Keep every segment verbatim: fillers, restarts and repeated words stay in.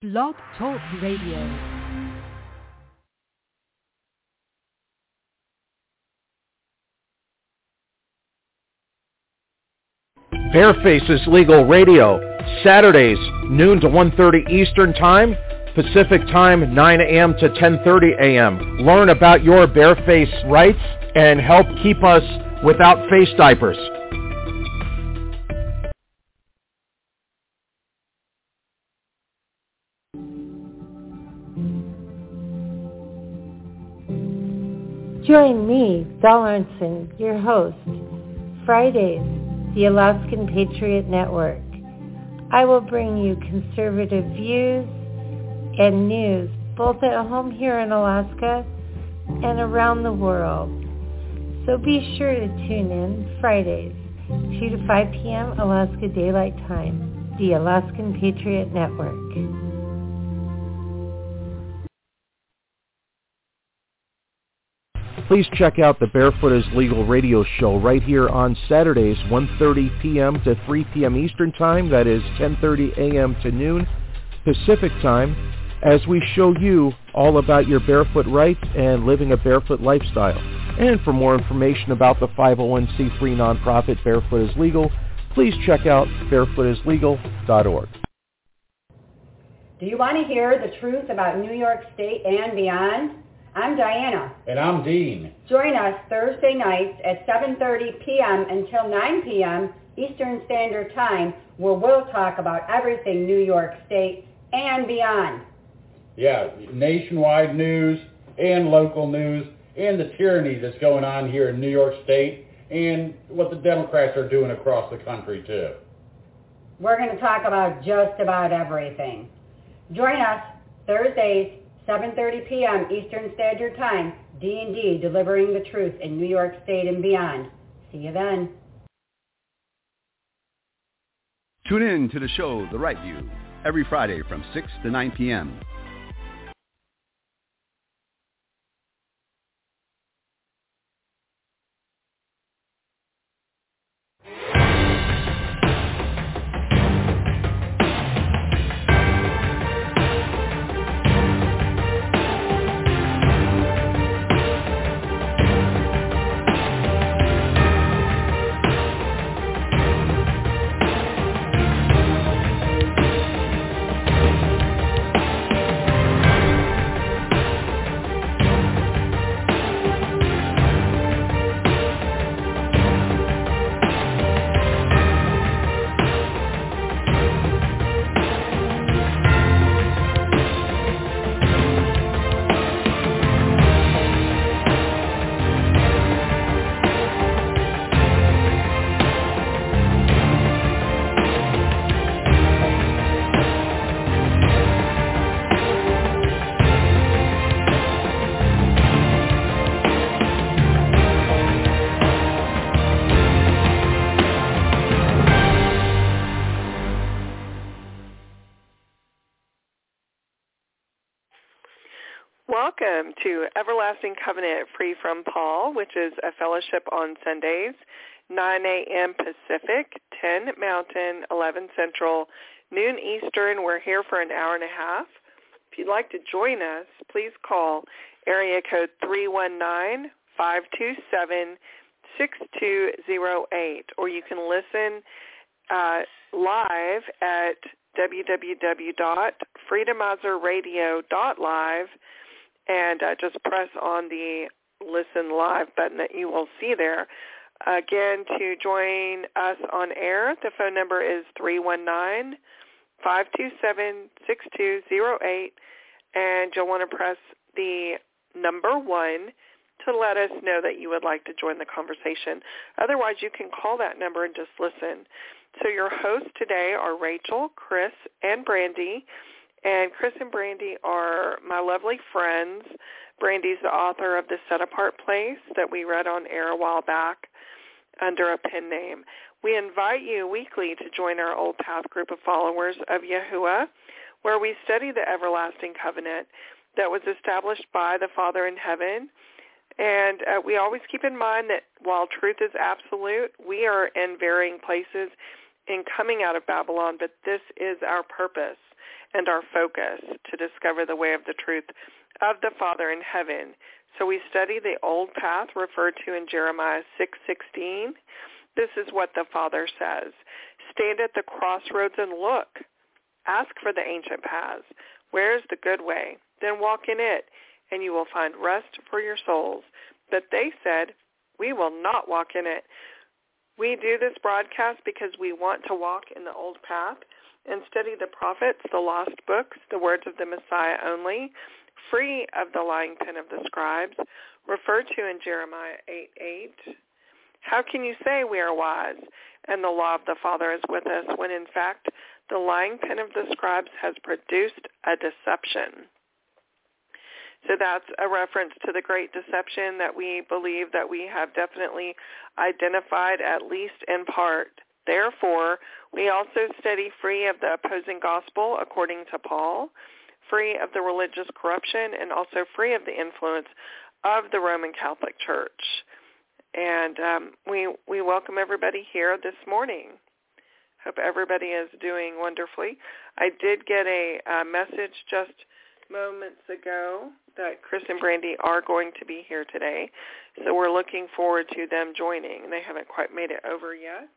Blog Talk Radio. Barefaces Legal Radio, Saturdays, noon to one thirty Eastern Time, Pacific Time, nine a.m. to ten thirty a.m. Learn about your bareface rights and help keep us without face diapers. Join me, Val Arntzen, your host, Fridays, the Alaskan Patriot Network. I will bring you conservative views and news both at home here in Alaska and around the world. So be sure to tune in Fridays, two to five p.m. Alaska Daylight Time, the Alaskan Patriot Network. Please check out the Barefoot is Legal radio show right here on Saturdays, one thirty p.m. to three p.m. Eastern Time. That is ten thirty a.m. to noon Pacific Time, as we show you all about your barefoot rights and living a barefoot lifestyle. And for more information about the five oh one c three nonprofit Barefoot is Legal, please check out barefoot is legal dot org. Do you want to hear the truth about New York State and beyond? I'm Diana. And I'm Dean. Join us Thursday nights at seven thirty p.m. until nine p.m. Eastern Standard Time, where we'll talk about everything New York State and beyond. Yeah, nationwide news and local news and the tyranny that's going on here in New York State and what the Democrats are doing across the country, too. We're going to talk about just about everything. Join us Thursdays, seven thirty p.m. Eastern Standard Time, D and D, delivering the truth in New York State and beyond. See you then. Tune in to the show, The Right View, every Friday from six to nine p.m. Welcome to Everlasting Covenant Free from Paul, which is a fellowship on Sundays, nine a.m. Pacific, ten Mountain, eleven Central, noon Eastern. We're here for an hour and a half. If you'd like to join us, please call area code three one nine, five two seven, six two zero eight, or you can listen uh, live at w w w dot freedomizer radio dot live. And uh, just press on the Listen Live button that you will see there. Again, to join us on air, the phone number is three one nine, five two seven, six two zero eight, and you'll want to press the number one to let us know that you would like to join the conversation. Otherwise, you can call that number and just listen. So your hosts today are Rachel, Chris, and Brandy. And Chris and Brandy are my lovely friends. Brandy's the author of The Set Apart Place that we read on air a while back under a pen name. We invite you weekly to join our Old Path group of followers of Yahuwah, where we study the everlasting covenant that was established by the Father in heaven. And uh, we always keep in mind that while truth is absolute, we are in varying places in coming out of Babylon, but this is our purpose. and our focus to discover the way of the truth of the Father in heaven. So we study the old path referred to in Jeremiah six sixteen. This is what the Father says. Stand at the crossroads and look. Ask for the ancient paths. Where is the good way? Then walk in it, and you will find rest for your souls. But they said, we will not walk in it. We do this broadcast because we want to walk in the old path and study the prophets, the lost books, the words of the Messiah only, free of the lying pen of the scribes, referred to in Jeremiah eight eight. How can you say we are wise and the law of the Father is with us when in fact the lying pen of the scribes has produced a deception? So that's a reference to the great deception that we believe that we have definitely identified, at least in part. Therefore, we also study free of the opposing gospel, according to Paul, free of the religious corruption, and also free of the influence of the Roman Catholic Church. And um, we we welcome everybody here this morning. Hope everybody is doing wonderfully. I did get a, a message just moments ago that Chris and Brandy are going to be here today. So we're looking forward to them joining. They haven't quite made it over yet.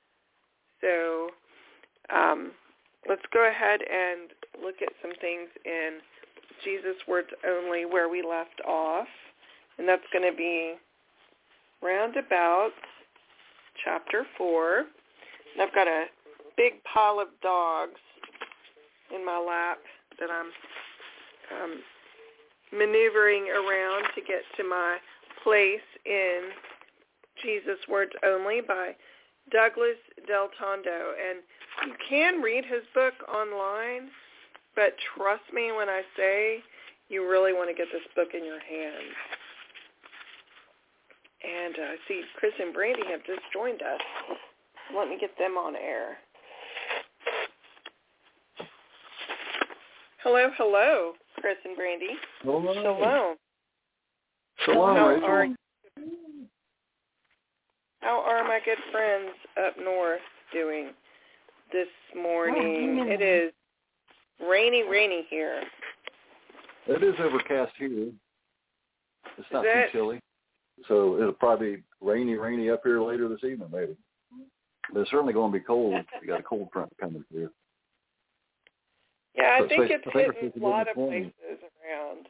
So um, let's go ahead and look at some things in Jesus Words Only where we left off. And that's going to be roundabout chapter four. And I've got a big pile of dogs in my lap that I'm um, maneuvering around to get to my place in Jesus Words Only by Douglas Del Tondo. And you can read his book online, but trust me when I say you really want to get this book in your hands. And I uh, see Chris and Brandy have just joined us. Let me get them on air. Hello, hello, Chris and Brandy. Hello. Shalom. Shalom, how Rachel. Are, how are my good friends up north doing this morning? It is rainy, rainy here. It is overcast here. It's not is too it? chilly. So it'll probably be rainy, rainy up here later this evening, maybe. But it's certainly going to be cold. You got a cold front coming through. Yeah, I so think it's it's think hitting a lot of places around.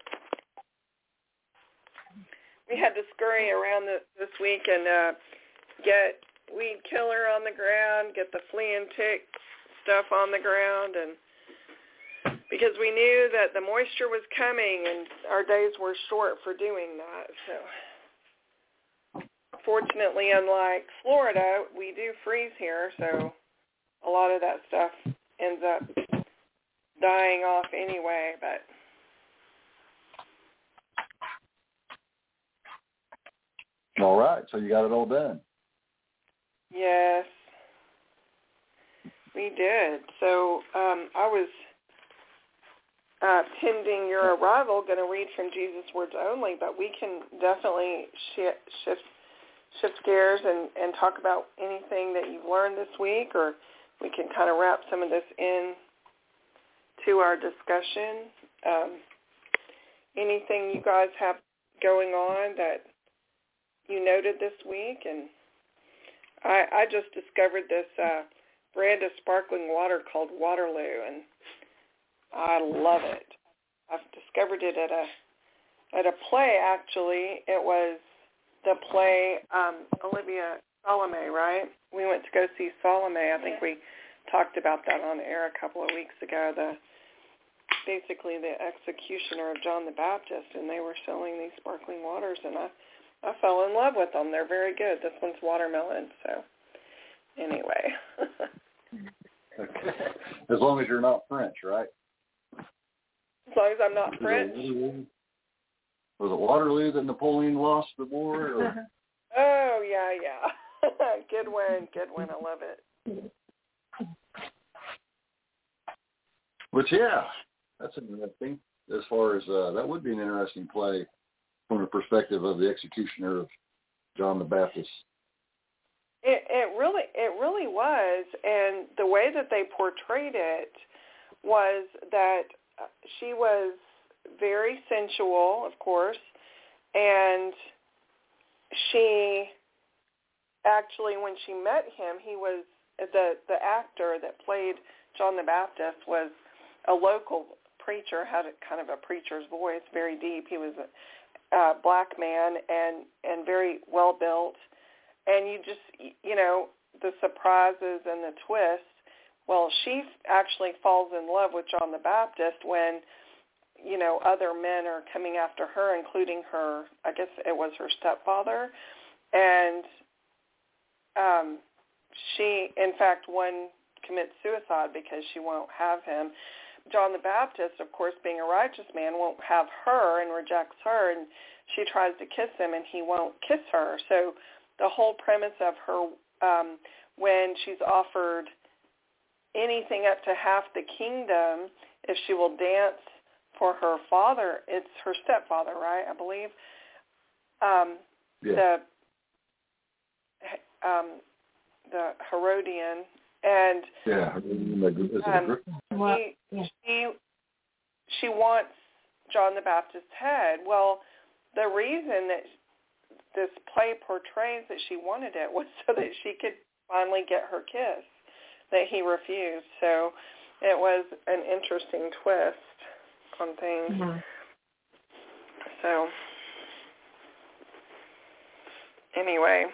We had to scurry around the, this week and uh, get weed killer on the ground, get the flea and tick stuff on the ground, and because we knew that the moisture was coming and our days were short for doing that. So fortunately, unlike Florida, we do freeze here, so a lot of that stuff ends up dying off anyway, but all right, so you got it all done. yes, we did. So um, I was uh, pending your arrival, going to read from Jesus Words Only, but we can definitely shift shift, shift gears and, and talk about anything that you've learned this week, or we can kind of wrap some of this in to our discussion. Um, anything you guys have going on that you noted this week? And I, I just discovered this uh, brand of sparkling water called Waterloo, and I love it. I've discovered it at a at a play, actually. It was the play um, Olivia Salome, right? We went to go see Salome. I think we talked about that on air a couple of weeks ago. The basically the executioner of John the Baptist, and they were selling these sparkling waters, and I, I fell in love with them. They're very good. This one's watermelon, so anyway. Okay. As long as you're not French, right? As long as I'm not French. Was it Waterloo that Napoleon lost the war? Or? Oh, yeah, yeah. Good win, good win. I love it. But, yeah, that's interesting. As far as uh, that would be an interesting play from the perspective of the executioner of John the Baptist. It, it really, it really was, and the way that they portrayed it was that she was very sensual, of course, and she actually, when she met him, he was the the actor that played John the Baptist was a local preacher, had a kind of a preacher's voice, very deep. He was a uh, black man and and very well built, and you just you know the surprises and the twists. Well, she actually falls in love with John the Baptist when, you know, other men are coming after her, including her, I guess it was her stepfather. And um, she, in fact, one commits suicide because she won't have him. John the Baptist, of course, being a righteous man, won't have her and rejects her, and she tries to kiss him, and he won't kiss her. So the whole premise of her, um, when she's offered anything up to half the kingdom, if she will dance for her father, it's her stepfather, right, I believe, um, yeah. the um, the Herodian, and yeah, um, he, yeah. she she wants John the Baptist's head. Well, the reason that this play portrays that she wanted it was so that she could finally get her kiss that he refused. So it was an interesting twist on things. Mm-hmm. So anyway.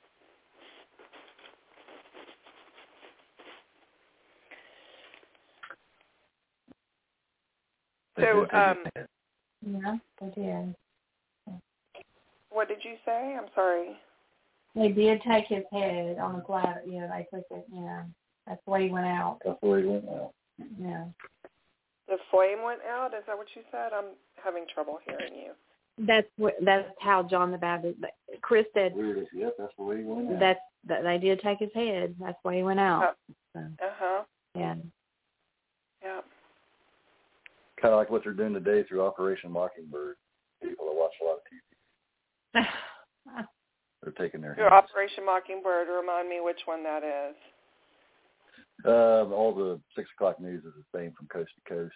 So, um, yeah, they did. What did you say? I'm sorry. They did take his head on a platter. Yeah, they took it. Yeah, that's the way he went out. That's the way he went out. Yeah. The flame went out. Is that what you said? I'm having trouble hearing you. That's what. That's how John the Baptist. Chris said. Yep, that's the way he went out. That's that. They did take his head. That's the way he went out. Uh huh. Yeah. Yeah. Kind of like what they're doing today through Operation Mockingbird. People that watch a lot of T V. They're taking their Through hands. Operation Mockingbird, remind me which one that is. Uh, all the six o'clock news is the same from coast to coast.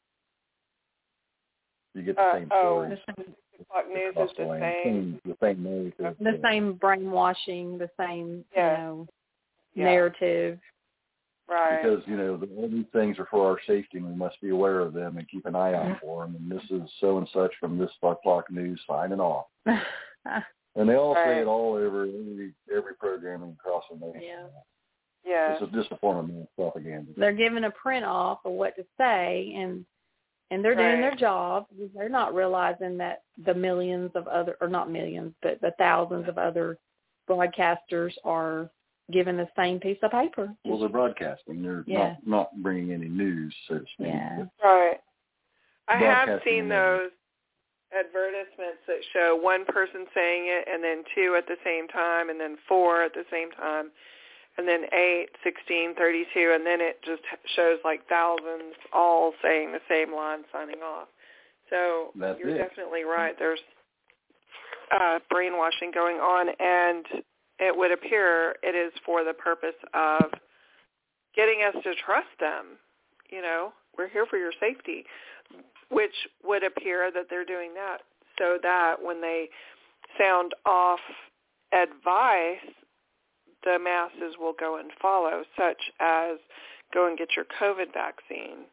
You get the uh, same oh, stories. The six o'clock news is the, the same. The same news. The same brainwashing, the same, yeah. you know, yeah. narrative. Right. Because, you know, the, all these things are for our safety, and we must be aware of them and keep an eye out for them. And this is so and such from this o'clock news signing off. And they all right. say it all over every every programming across the nation. Yeah. Yeah. This is just a form of mass propaganda. They're giving a print off of what to say, and and they're right. doing their job. They're not realizing that the millions of other, or not millions, but the thousands of other broadcasters are given the same piece of paper. Well, they're broadcasting. They're yeah. not, not bringing any news, so to speak. Yeah. Right. I have seen those advertisements that show one person saying it and then two at the same time and then four at the same time and then eight, sixteen, thirty-two, and then it just shows like thousands all saying the same line signing off. So That's you're it. definitely right. There's uh, brainwashing going on, and it would appear it is for the purpose of getting us to trust them. You know, we're here for your safety, which would appear that they're doing that so that when they sound off advice, the masses will go and follow, such as go and get your COVID vaccine.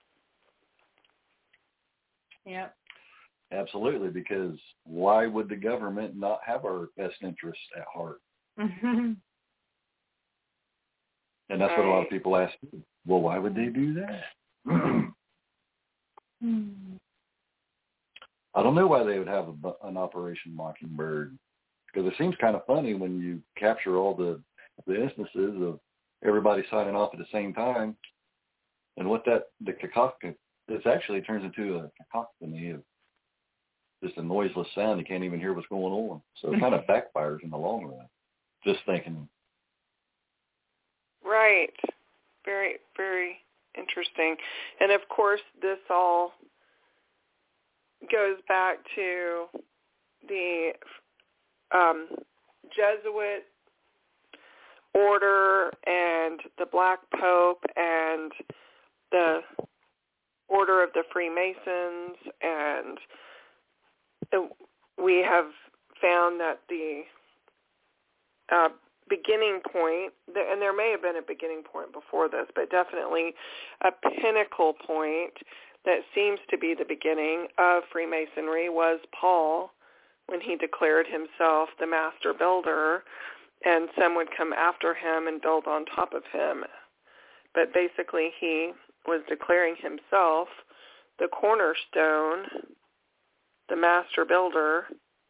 Yep. Absolutely, because why would the government not have our best interests at heart? Mm-hmm. And that's right. what a lot of people ask. Well, why would they do that? I don't know why they would have a, an Operation Mockingbird, because it seems kind of funny when you capture all the, the instances of everybody signing off at the same time, and what that, the cacophony, this actually turns into a cacophony of just a noiseless sound. You can't even hear what's going on. So it kind of backfires in the long run, just thinking. Right. Very, very interesting. And, of course, this all goes back to the um, Jesuit order and the Black Pope and the Order of the Freemasons, and we have found that the uh, beginning point, and there may have been a beginning point before this, but definitely a pinnacle point that seems to be the beginning of Freemasonry was Paul, when he declared himself the master builder, and some would come after him and build on top of him. But basically he was declaring himself the cornerstone, the master builder,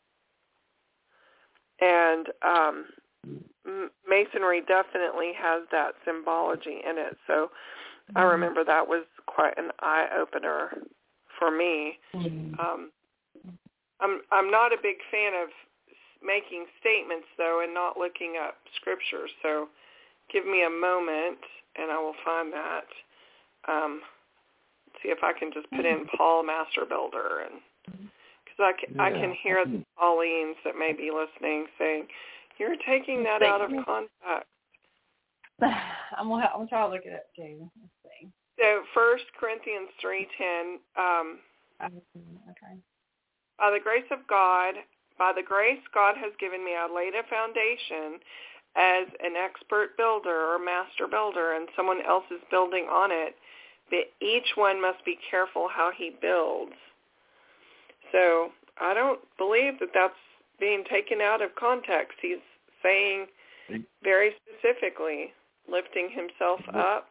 and um, Masonry definitely has that symbology in it. So I remember that was quite an eye-opener for me. Um, I'm I'm not a big fan of making statements, though, and not looking up scripture. So give me a moment, and I will find that. Um, see if I can just put in Paul Master Builder, and because I can, yeah. I can hear the Paulines that may be listening saying, "You're taking that out of context." I'm gonna I'm gonna try to look it up too. Let's see. So First Corinthians three ten. Um, okay. By the grace of God, by the grace God has given me, I laid a foundation as an expert builder or master builder, and someone else is building on it. But each one must be careful how he builds. So I don't believe that that's being taken out of context. He's saying very specifically, lifting himself up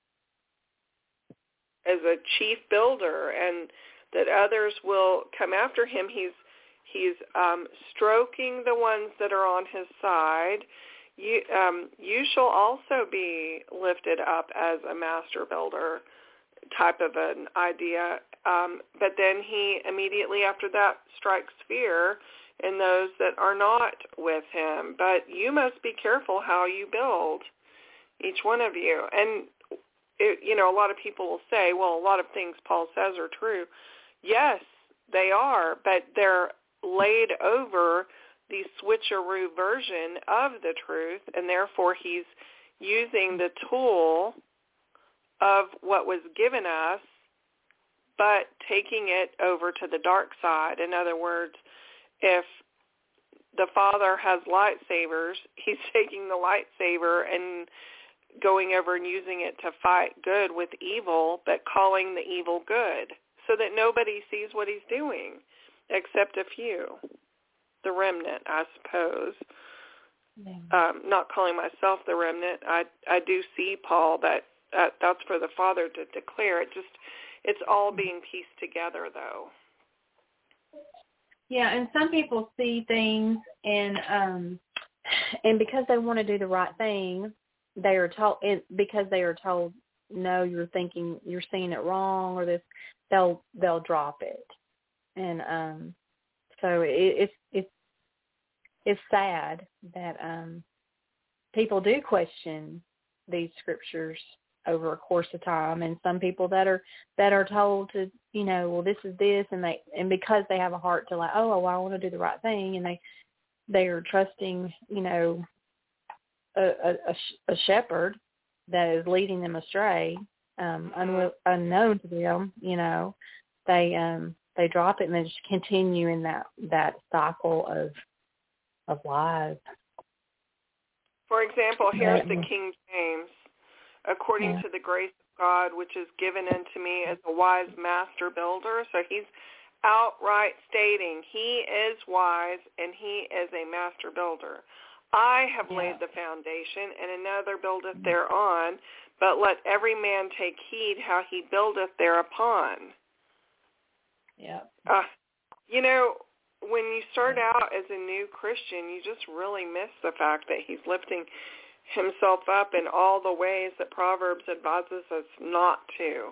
as a chief builder, and that others will come after him. He's he's um, stroking the ones that are on his side. You um, you shall also be lifted up as a master builder type of an idea. Um, but then he immediately after that strikes fear in those that are not with him. But you must be careful how you build, each one of you. And, it, you know, a lot of people will say, well, a lot of things Paul says are true. Yes, they are, but they're laid over the switcheroo version of the truth, and therefore he's using the tool of what was given us, but taking it over to the dark side. In other words, if the Father has lightsabers, he's taking the lightsaber and going over and using it to fight good with evil, but calling the evil good, so that nobody sees what he's doing except a few, the remnant, I suppose. Um, not calling myself the remnant. I I do see, Paul, that uh, that's for the Father to declare. It just, it's all being pieced together, though. Yeah, and some people see things, and um, and because they want to do the right thing, they are told, because they are told, no, you're thinking, you're seeing it wrong, or this, they'll they'll drop it, and um, so it, it's it's it's sad that um, people do question these scriptures over a course of time, and some people that are that are told to, you know, well, this is this, and they and because they have a heart to like, oh, well, I want to do the right thing, and they they are trusting, you know, a, a, a shepherd that is leading them astray, um, un- unknown to them, you know, they um they drop it and they just continue in that that cycle of of lies. For example, here's the King James. According yeah. to the grace of God, which is given unto me as a wise master builder. So he's outright stating he is wise and he is a master builder. I have yeah. laid the foundation, and another buildeth thereon, but let every man take heed how he buildeth thereupon. Yeah. Uh, you know, when you start out as a new Christian, you just really miss the fact that he's lifting himself up in all the ways that Proverbs advises us not to.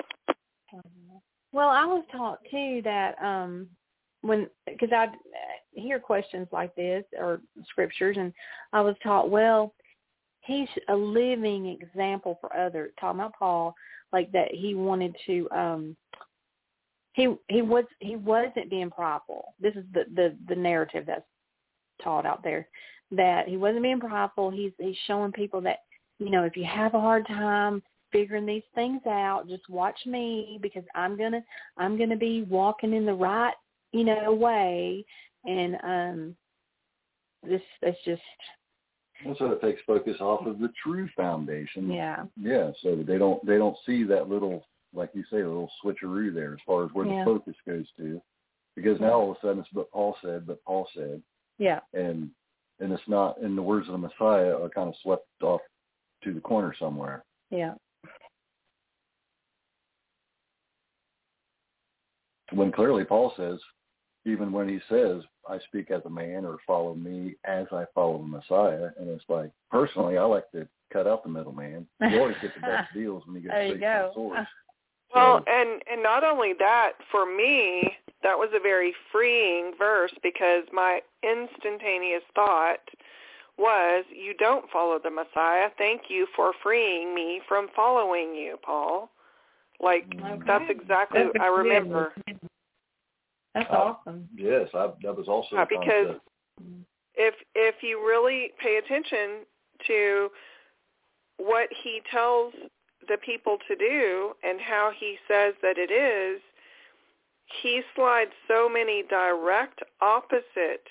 Well, I was taught too that um, when, because I hear questions like this or scriptures, and I was taught, well, he's a living example for others. Talking about Paul, like that he wanted to, um, he he was he wasn't being prideful. This is the, the, the narrative that's taught out there. That he wasn't being prideful. He's he's showing people that, you know, if you have a hard time, figuring these things out. Just watch me, because I'm gonna I'm gonna be walking in the right, you know, way. And um, this it's just. And so it takes focus off of the true foundation. Yeah. Yeah. So that they don't they don't see that little, like you say, a little switcheroo there as far as where yeah. the focus goes to, because now all of a sudden it's what Paul said, but Paul said. Yeah. And and it's not, and the words of the Messiah are kind of swept off to the corner somewhere. Yeah. When clearly Paul says, even when he says, I speak as a man, or follow me as I follow the Messiah, and it's like, personally, I like to cut out the middleman. You always get the best deals when you get straight to the source. Well, so, and, and not only that, for me, that was a very freeing verse, because my instantaneous thought was, you don't follow the Messiah. Thank you for freeing me from following you, Paul. Like, okay. that's exactly what I remember. That's uh, awesome. Yes, I, that was also yeah, a because concept. if if you really pay attention to what he tells the people to do and how he says that it is, he slides so many direct opposite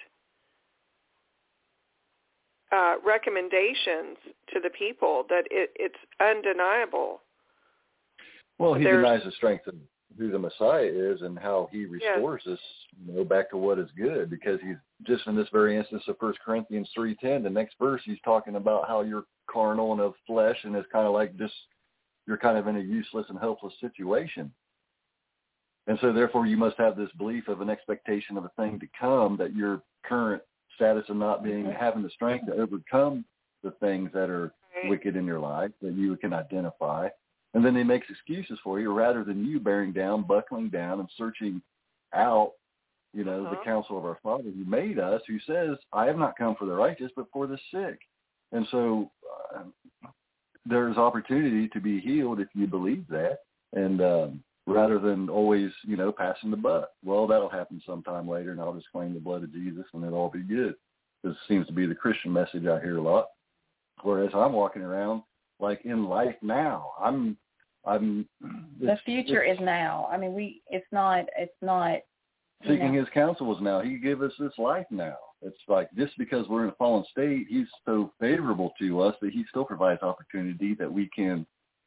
uh, recommendations to the people that it, it's undeniable. Well, he There's, denies the strength of who the Messiah is and how he restores yes. us, you know, back to what is good, because he's just in this very instance of First Corinthians three ten, the next verse, he's talking about how you're carnal and of flesh, and it's kind of like this, you're kind of in a useless and helpless situation. And so therefore you must have this belief of an expectation of a thing to come, that your current status of not being, mm-hmm. having the strength to overcome the things that are right. wicked in your life, that you can identify. And then he makes excuses for you, rather than you bearing down, buckling down, and searching out, you know, uh-huh. the counsel of our Father who made us, who says, I have not come for the righteous, but for the sick. And so uh, there's opportunity to be healed if you believe that, and um, rather than always, you know, passing the buck. Well, that'll happen sometime later, and I'll just claim the blood of Jesus, and it'll all be good. This seems to be the Christian message I hear a lot, whereas I'm walking around like in life now. I'm, I'm. The future is now. I mean, we. It's not. It's not. Seeking know. his counsel is now. He gave us this life now. It's like, just because we're in a fallen state, he's so favorable to us that he still provides opportunity that we can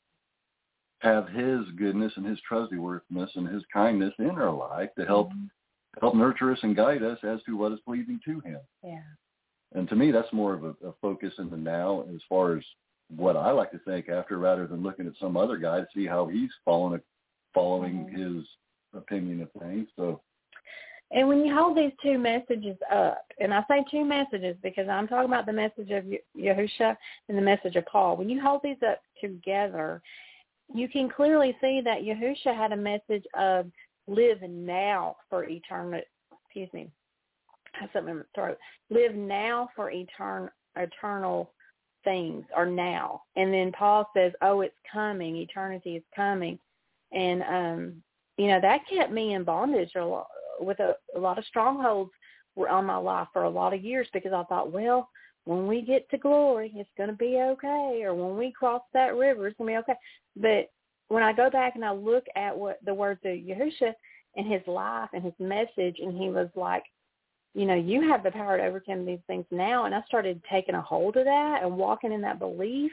have his goodness and his trustworthiness and his kindness in our life to help mm-hmm. help nurture us and guide us as to what is pleasing to him. Yeah. And to me, that's more of a, a focus in the now, as far as what I like to think after, rather than looking at some other guy to see how he's following following mm-hmm. his opinion of things. So, and when you hold these two messages up, and I say two messages because I'm talking about the message of Yahusha and the message of Paul. When you hold these up together, you can clearly see that Yahusha had a message of live now for eternity. Excuse me. I have something in my throat. Live now for etern- eternal things, or now. And then Paul says, oh, it's coming. Eternity is coming. And, um, you know, that kept me in bondage a lot, with a, a lot of strongholds were on my life for a lot of years, because I thought, well, when we get to glory, it's going to be okay. Or when we cross that river, it's going to be okay. But when I go back and I look at what the words of Yahusha and his life and his message, and he was like, you know, you have the power to overcome these things now. And I started taking a hold of that and walking in that belief.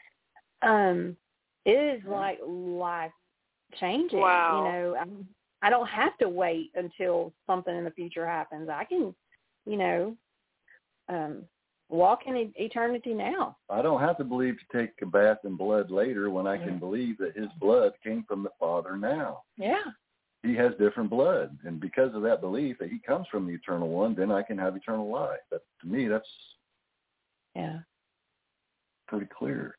Um, it is like life changing. Wow. You know, I'm, I don't have to wait until something in the future happens. I can, you know, um, walk in eternity now. I don't have to believe to take a bath in blood later when I can believe that his blood came from the Father now. Yeah. He has different blood, and because of that belief that he comes from the Eternal One, then I can have eternal life. That, to me, that's yeah pretty clear.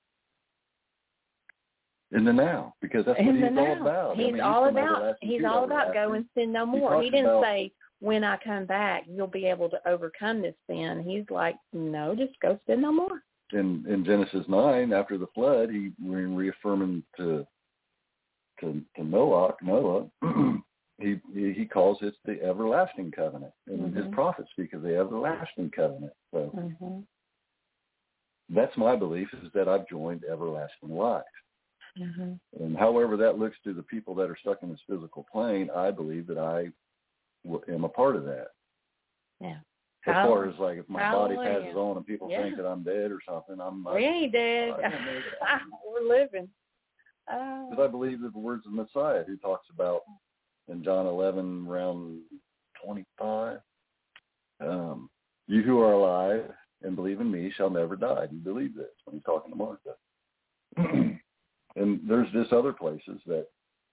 In the now, because that's what in he's the all now. about. He's I mean, all he's about. He's all about go and sin no more. He, he didn't about, say when I come back you'll be able to overcome this sin. He's like, no, just go sin no more. In in Genesis nine, after the flood, he when reaffirming to to to Noah, Noah, he he calls it the everlasting covenant, and mm-hmm. his prophets speak of the everlasting covenant. So mm-hmm. that's my belief, is that I've joined everlasting life. Mm-hmm. And however that looks to the people that are stuck in this physical plane, I believe that I w- am a part of that. Yeah. As How, far as like if my body hallelujah. passes on and people Yeah. think that I'm dead or something, I'm We ain't dead. We're living. Because uh, I believe that the words of Messiah, who talks about in John eleven, around twenty-five, um, you who are alive and believe in me shall never die. Do you believe this? When he's talking to Martha. And there's just other places that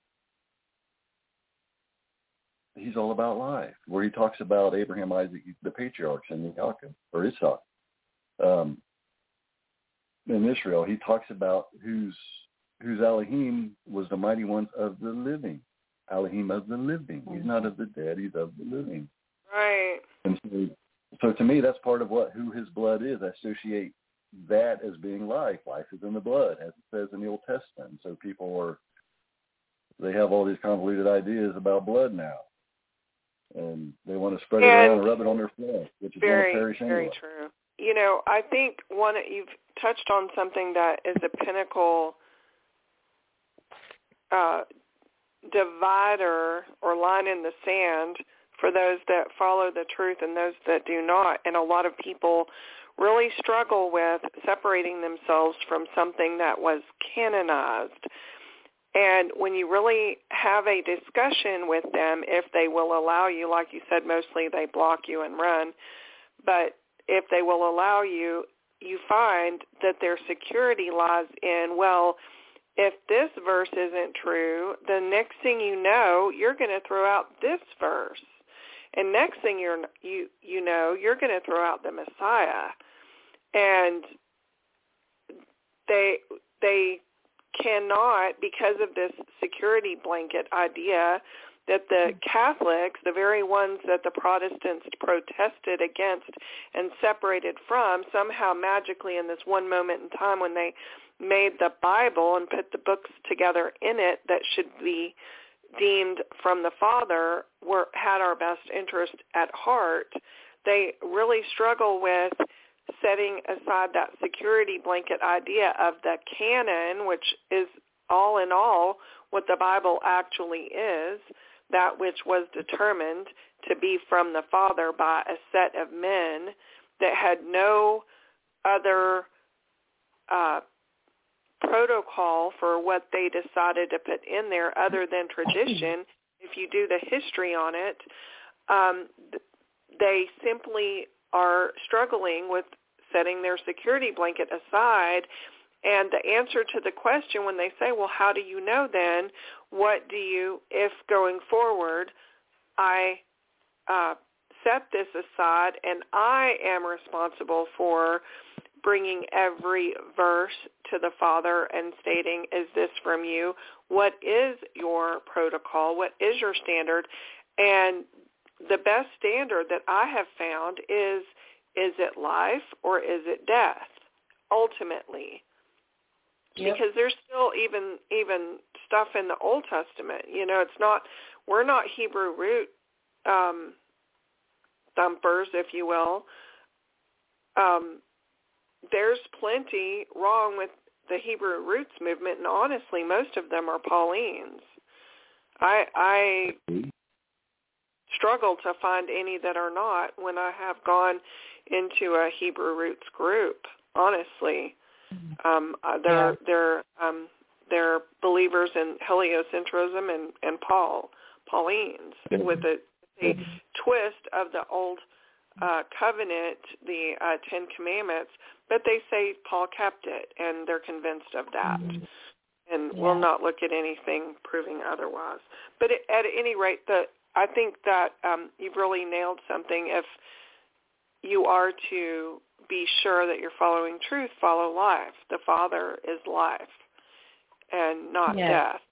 he's all about life, where he talks about Abraham, Isaac, the patriarchs, and Jacob, or Isaac. Um, in Israel, he talks about whose whose Elohim was the mighty ones of the living. Elohim of the living. He's not of the dead, he's of the living. Right. And so, so to me, that's part of what who his blood is. I associate that as being life. Life is in the blood, as it says in the Old Testament. So people are, they have all these convoluted ideas about blood now. And they want to spread it and around and rub it on their flesh, which is very, going to perish anyway. Very true. You know, I think one you've touched on something that is a pinnacle uh, divider or line in the sand for those that follow the truth and those that do not. And a lot of people really struggle with separating themselves from something that was canonized. And when you really have a discussion with them, if they will allow you, like you said, mostly they block you and run, but if they will allow you, you find that their security lies in, well, if this verse isn't true, the next thing you know, you're going to throw out this verse. And next thing you're, you you know, you're going to throw out the Messiah. And they they cannot, because of this security blanket idea that the Catholics, the very ones that the Protestants protested against and separated from, somehow magically in this one moment in time when they made the Bible and put the books together in it that should be deemed from the Father, were had our best interest at heart, they really struggle with setting aside that security blanket idea of the canon, which is all in all what the Bible actually is, that which was determined to be from the Father by a set of men that had no other uh, protocol for what they decided to put in there other than tradition. If you do the history on it, um, they simply are struggling with setting their security blanket aside. And the answer to the question when they say, well, how do you know then? What do you, if going forward I uh, set this aside and I am responsible for bringing every verse to the Father and stating, is this from you? What is your protocol? What is your standard? And the best standard that I have found is, is it life or is it death, ultimately? Yep. Because there's still even even stuff in the Old Testament. You know, it's not, we're not Hebrew root um, thumpers, if you will. Um, there's plenty wrong with the Hebrew roots movement, and honestly, most of them are Paulines. I, I struggle to find any that are not when I have gone into a Hebrew roots group, honestly. Um, uh, they're, yeah. they're, um, they're believers in heliocentrism and, and Paul, Paulines, mm-hmm. with a, a mm-hmm. twist of the old uh, covenant, the uh, Ten Commandments, but they say Paul kept it, and they're convinced of that, mm-hmm. and yeah. will not look at anything proving otherwise. But it, at any rate, the I think that um, you've really nailed something. If you are to be sure that you're following truth, follow life. The Father is life and not yeah. death.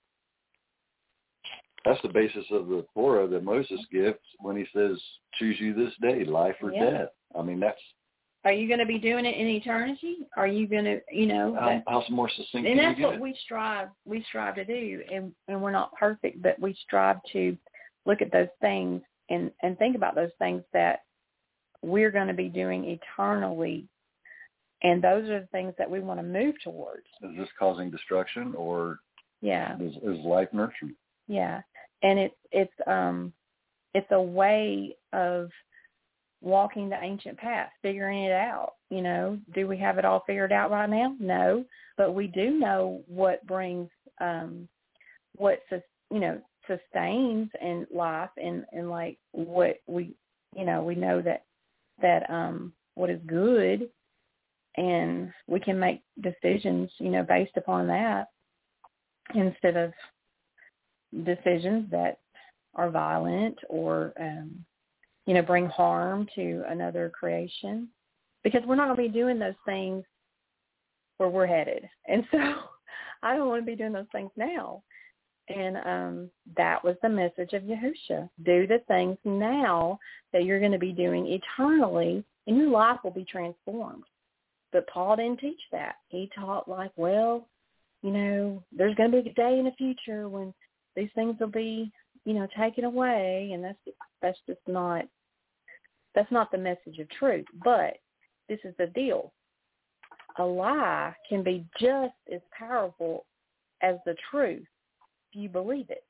That's the basis of the Torah that Moses gives when he says, choose you this day, life or yeah. death. I mean, that's... Are you going to be doing it in eternity? Are you going to, you know... How, how's more succinct And that's you what get? we strive, we strive to do, and, and we're not perfect, but we strive to look at those things and, and think about those things that we're going to be doing eternally And those are the things that we want to move towards. Is this causing destruction, or yeah, is, is life nurtured? Yeah, and it's it's um it's a way of walking the ancient path, figuring it out. You know, do we have it all figured out right now? No, but we do know what brings um what you know sustains in life, and and like what we you know we know that that um what is good, and we can make decisions you know based upon that instead of decisions that are violent or um you know bring harm to another creation, because we're not going to be doing those things where we're headed. And so I don't want to be doing those things now. And um that was the message of Yahushua. Do the things now that you're going to be doing eternally, and your life will be transformed. But Paul didn't teach that. He taught like, well, you know, there's going to be a day in the future when these things will be, you know, taken away, and that's that's just not that's not the message of truth. But this is the deal: a lie can be just as powerful as the truth if you believe it.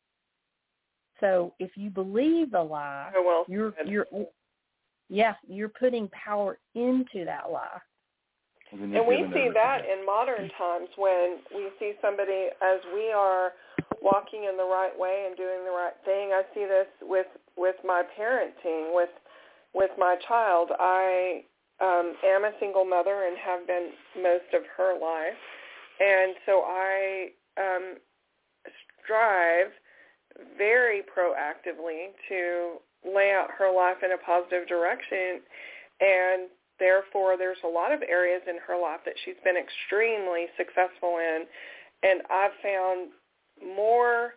So if you believe the lie, oh, well, you're you're yeah, you're putting power into that lie. And we see that in modern times when we see somebody, as we are walking in the right way and doing the right thing. I see this with, with my parenting, with with my child. I um, am a single mother and have been most of her life. And so I um, strive very proactively to lay out her life in a positive direction, and therefore there's a lot of areas in her life that she's been extremely successful in, and I've found more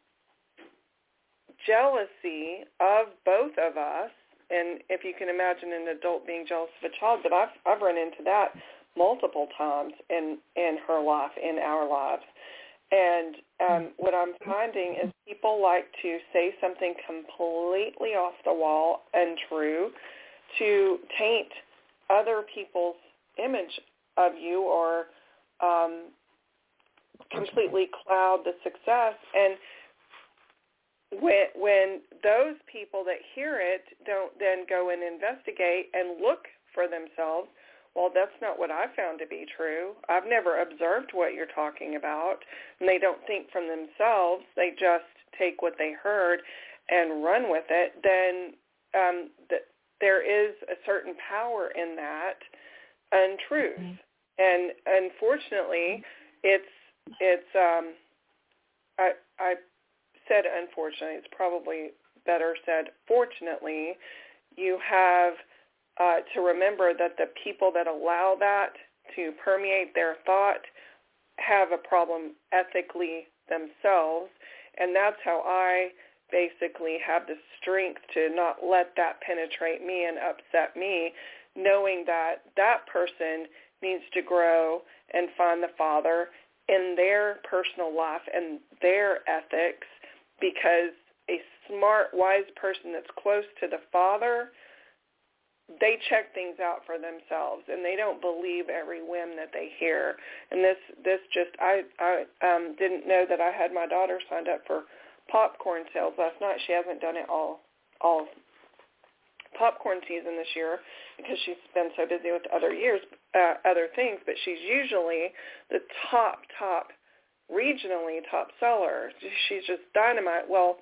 jealousy of both of us, and if you can imagine an adult being jealous of a child, but I've, I've run into that multiple times in, in her life, in our lives. And um, what I'm finding is people like to say something completely off the wall and true to taint other people's image of you, or um, completely cloud the success. And when, when those people that hear it don't then go and investigate and look for themselves, well, that's not what I found to be true. I've never observed what you're talking about. And they don't think from themselves. They just take what they heard and run with it. Then um, the, there is a certain power in that untruth. Mm-hmm. And unfortunately, it's, it's um, I, I said unfortunately. It's probably better said fortunately. You have Uh, to remember that the people that allow that to permeate their thought have a problem ethically themselves, and that's how I basically have the strength to not let that penetrate me and upset me, knowing that that person needs to grow and find the Father in their personal life and their ethics, because a smart, wise person that's close to the Father, they check things out for themselves, and they don't believe every whim that they hear. And this, this just, I, I um, didn't know that I had my daughter signed up for popcorn sales last night. She hasn't done it all, all popcorn season this year because she's been so busy with other years, uh, other things. But she's usually the top, top, regionally top seller. She's just dynamite. Well,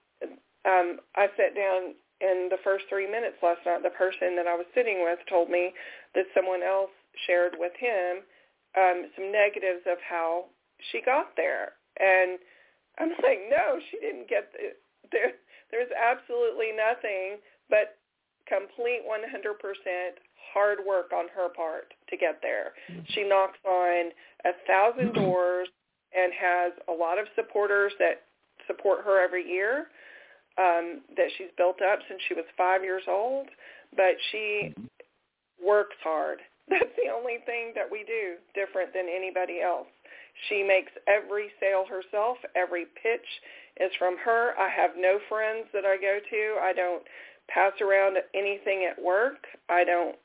um, I sat down. In the first three minutes last night, the person that I was sitting with told me that someone else shared with him um, some negatives of how she got there. And I'm like, no, she didn't get the, there. There's absolutely nothing but complete one hundred percent hard work on her part to get there. She knocks on a thousand doors and has a lot of supporters that support her every year. Um, that she's built up since she was five years old, but she works hard. That's the only thing that we do different than anybody else. She makes every sale herself. Every pitch is from her. I have no friends that I go to. I don't pass around anything at work. I don't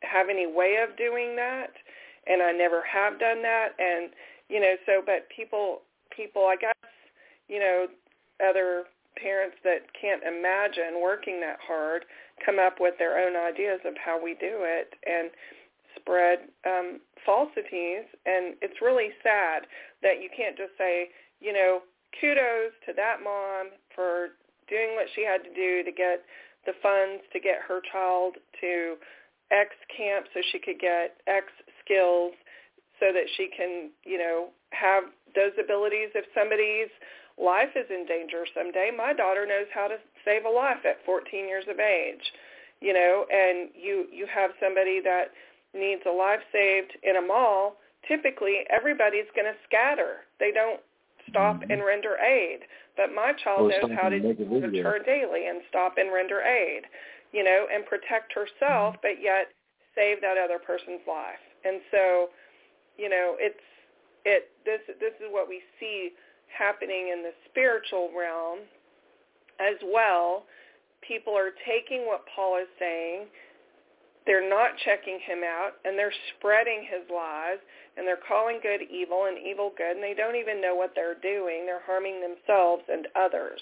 have any way of doing that, and I never have done that. And, you know, so, but people, people, I guess, you know, other parents that can't imagine working that hard come up with their own ideas of how we do it and spread um, falsities. And it's really sad that you can't just say, you know, kudos to that mom for doing what she had to do to get the funds to get her child to X camp so she could get X skills so that she can, you know, have those abilities if somebody's life is in danger someday. My daughter knows how to save a life at fourteen years of age, you know, and you, you have somebody that needs a life saved in a mall. Typically, everybody's going to scatter. They don't stop mm-hmm. and render aid. But my child knows how to do her daily and stop and render aid, you know, and protect herself, but yet save that other person's life. And so, you know, it's it. This this is what we see happening in the spiritual realm as well. People are taking what Paul is saying. They're not checking him out, and they're spreading his lies, and they're calling good evil and evil good, and they don't even know what they're doing. They're harming themselves and others.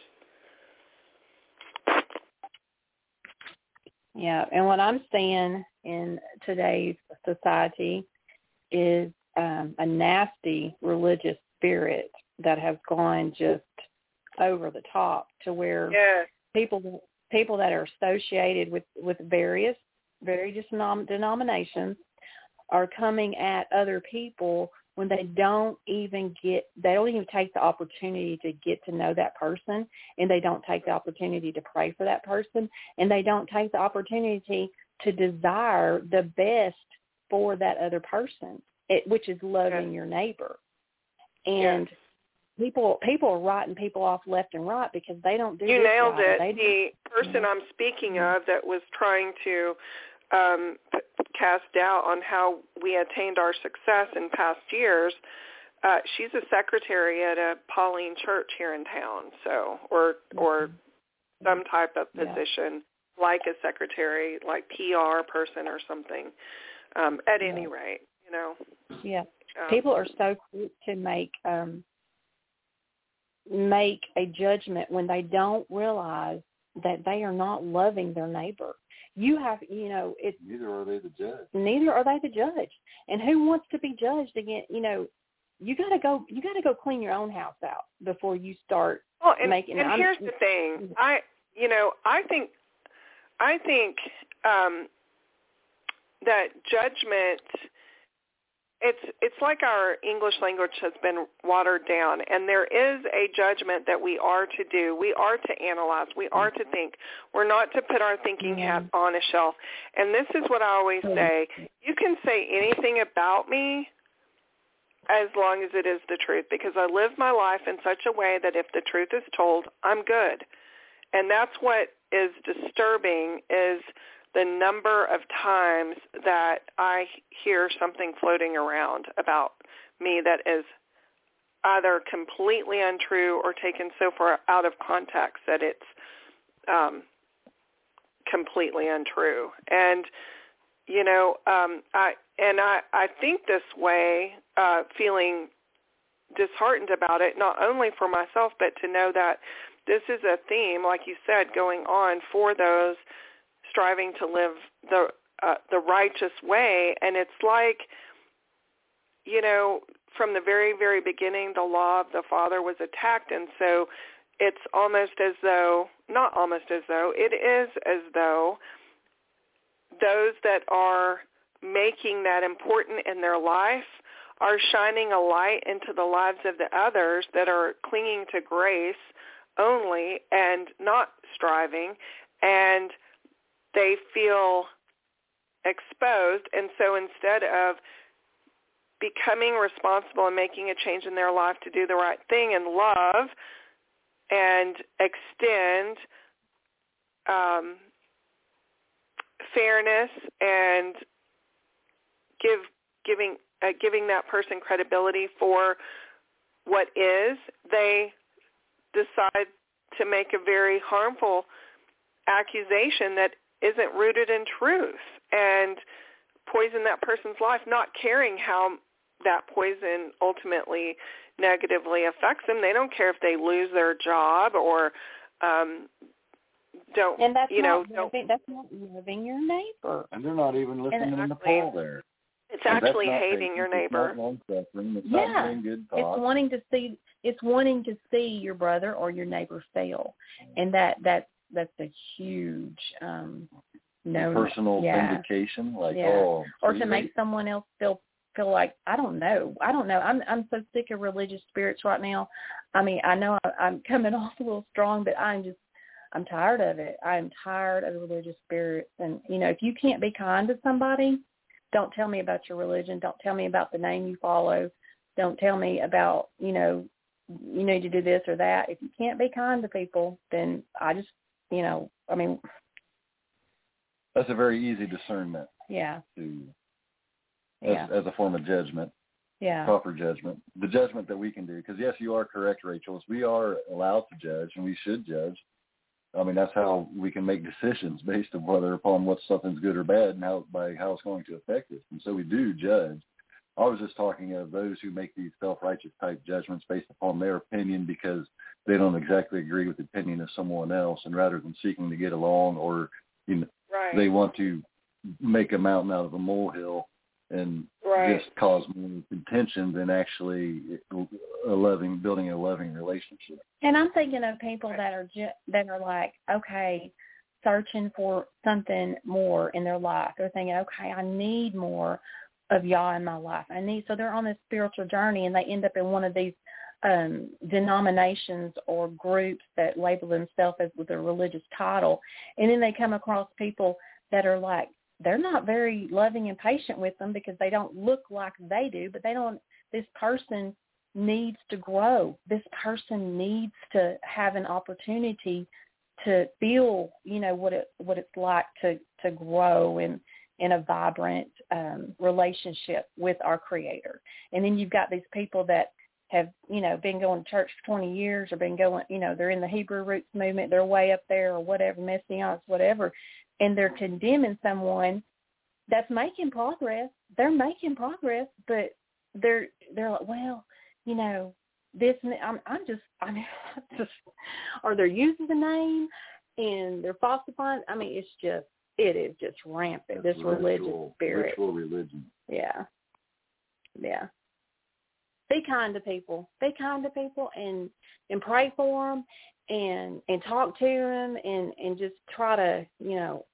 Yeah, and what I'm seeing in today's society is um, a nasty religious spirit that has gone just over the top to where yes. people people that are associated with, with various various denom- denominations are coming at other people when they don't even get, they don't even take the opportunity to get to know that person, and they don't take the opportunity to pray for that person, and they don't take the opportunity to desire the best for that other person, it, which is loving yes. your neighbor. And yes. people people are writing people off left and right because they don't do you this nailed right. it. They the person I'm speaking of that was trying to um, cast doubt on how we attained our success in past years, uh, she's a secretary at a Pauline church here in town, so or or some type of position yeah. like a secretary, like P R person or something. Um, at yeah. any rate, you know. Yeah, um, people are so quick to make um, make a judgment when they don't realize that they are not loving their neighbor. You have, you know, it's neither are they the judge. Neither are they the judge. And who wants to be judged again? You know, you got to go. You got to go clean your own house out before you start well, and, making. And I'm, here's the thing, I, you know, I think, I think um, that judgment. It's it's like our English language has been watered down, and there is a judgment that we are to do. We are to analyze. We are to think. We're not to put our thinking hat on a shelf. And this is what I always say. You can say anything about me as long as it is the truth, because I live my life in such a way that if the truth is told, I'm good. And that's what is disturbing is the number of times that I hear something floating around about me that is either completely untrue or taken so far out of context that it's um, completely untrue. And, you know, um, I and I, I think this way, uh, feeling disheartened about it, not only for myself, but to know that this is a theme, like you said, going on for those striving to live the uh, the righteous way. And it's like, you know, from the very, very beginning, the law of the Father was attacked. And so it's almost as though, not almost as though, it is as though those that are making that important in their life are shining a light into the lives of the others that are clinging to grace only and not striving. And they feel exposed, and so instead of becoming responsible and making a change in their life to do the right thing and love and extend um, fairness and give giving uh, giving that person credibility for what is, they decide to make a very harmful accusation that isn't rooted in truth. And poison that person's life, not caring how that poison ultimately negatively affects them. They don't care if they lose their job or um, don't, and that's you know, not loving, that's not loving your neighbor. And they're not even listening in the poll there. It's actually hating your neighbor. It's not long-suffering. It's yeah. not doing good thoughts. It's wanting to see. It's wanting to see your brother or your neighbor fail, and that that that's a huge um, no personal yeah. vindication, like yeah. oh, or to make someone else feel feel like I don't know. I don't know. I'm I'm so sick of religious spirits right now. I mean, I know I, I'm coming off a little strong, but I'm just I'm tired of it. I'm tired of religious spirits, and you know, if you can't be kind to somebody, don't tell me about your religion. Don't tell me about the name you follow. Don't tell me about, you know, you need to do this or that. If you can't be kind to people, then I just, you know, I mean. That's a very easy discernment. Yeah. To, as, yeah. as a form of judgment. Yeah. Proper judgment. The judgment that we can do. Because, yes, you are correct, Rachel. We are allowed to judge, and we should judge. I mean, that's how we can make decisions based on whether upon what something's good or bad and how by how it's going to affect us. And so we do judge. I was just talking of those who make these self-righteous type judgments based upon their opinion because they don't exactly agree with the opinion of someone else, and rather than seeking to get along, or you know, right. they want to make a mountain out of a molehill and right. just cause more contention than actually a loving, building a loving relationship. And I'm thinking of people that are ju- that are like, okay, searching for something more in their life. They're thinking, okay, I need more of y'all in my life. I need so they're on this spiritual journey, and they end up in one of these um, denominations or groups that label themselves as with a religious title, and then they come across people that are like, they're not very loving and patient with them because they don't look like they do, but they don't, this person needs to grow. This person needs to have an opportunity to feel, you know, what it, what it's like to, to grow in, in a vibrant um, relationship with our Creator. And then you've got these people that have, you know, been going to church for twenty years or been going, you know, they're in the Hebrew roots movement, they're way up there or whatever, Messianics, whatever, and they're condemning someone that's making progress. They're making progress, but they're they're like, well, you know, this. I'm I'm just I'm just, or they're using the name and they're falsifying. I mean, it's just it is just rampant. This ritual, religious spirit, ritual religion. Yeah, yeah. Be kind to people. Be kind to people, and and pray for them, and and talk to them, and and just try to, you know.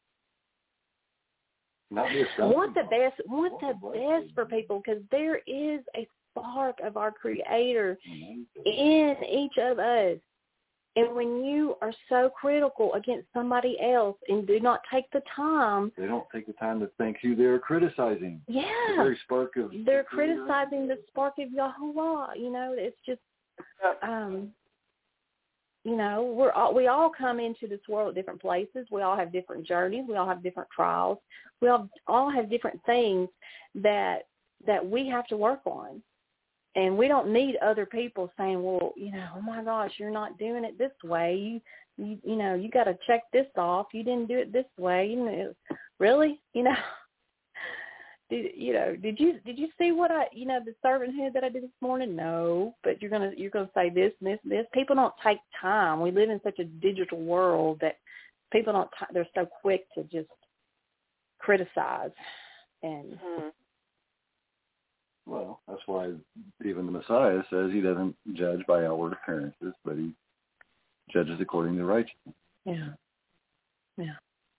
Not just want the best, want the best for people, because there is a spark of our Creator in each of us. And when you are so critical against somebody else and do not take the time, they don't take the time to think who they're criticizing. Yeah, the very spark of they're criticizing the spark of Yahuwah. You know, it's just, um, you know, we're all, we all come into this world at different places. We all have different journeys. We all have different trials. We all all have different things that that we have to work on. And we don't need other people saying, well, you know, oh, my gosh, you're not doing it this way. You, you, you know, you got to check this off. You didn't do it this way. You know, really? You know, did, you know, did you did you see what I, you know, the servanthood that I did this morning? No, but you're going to you're gonna say this and this and this. People don't take time. We live in such a digital world that people don't, t- they're so quick to just criticize. And mm-hmm. Well, that's why even the Messiah says he doesn't judge by outward appearances, but he judges according to righteousness. Yeah. Yeah.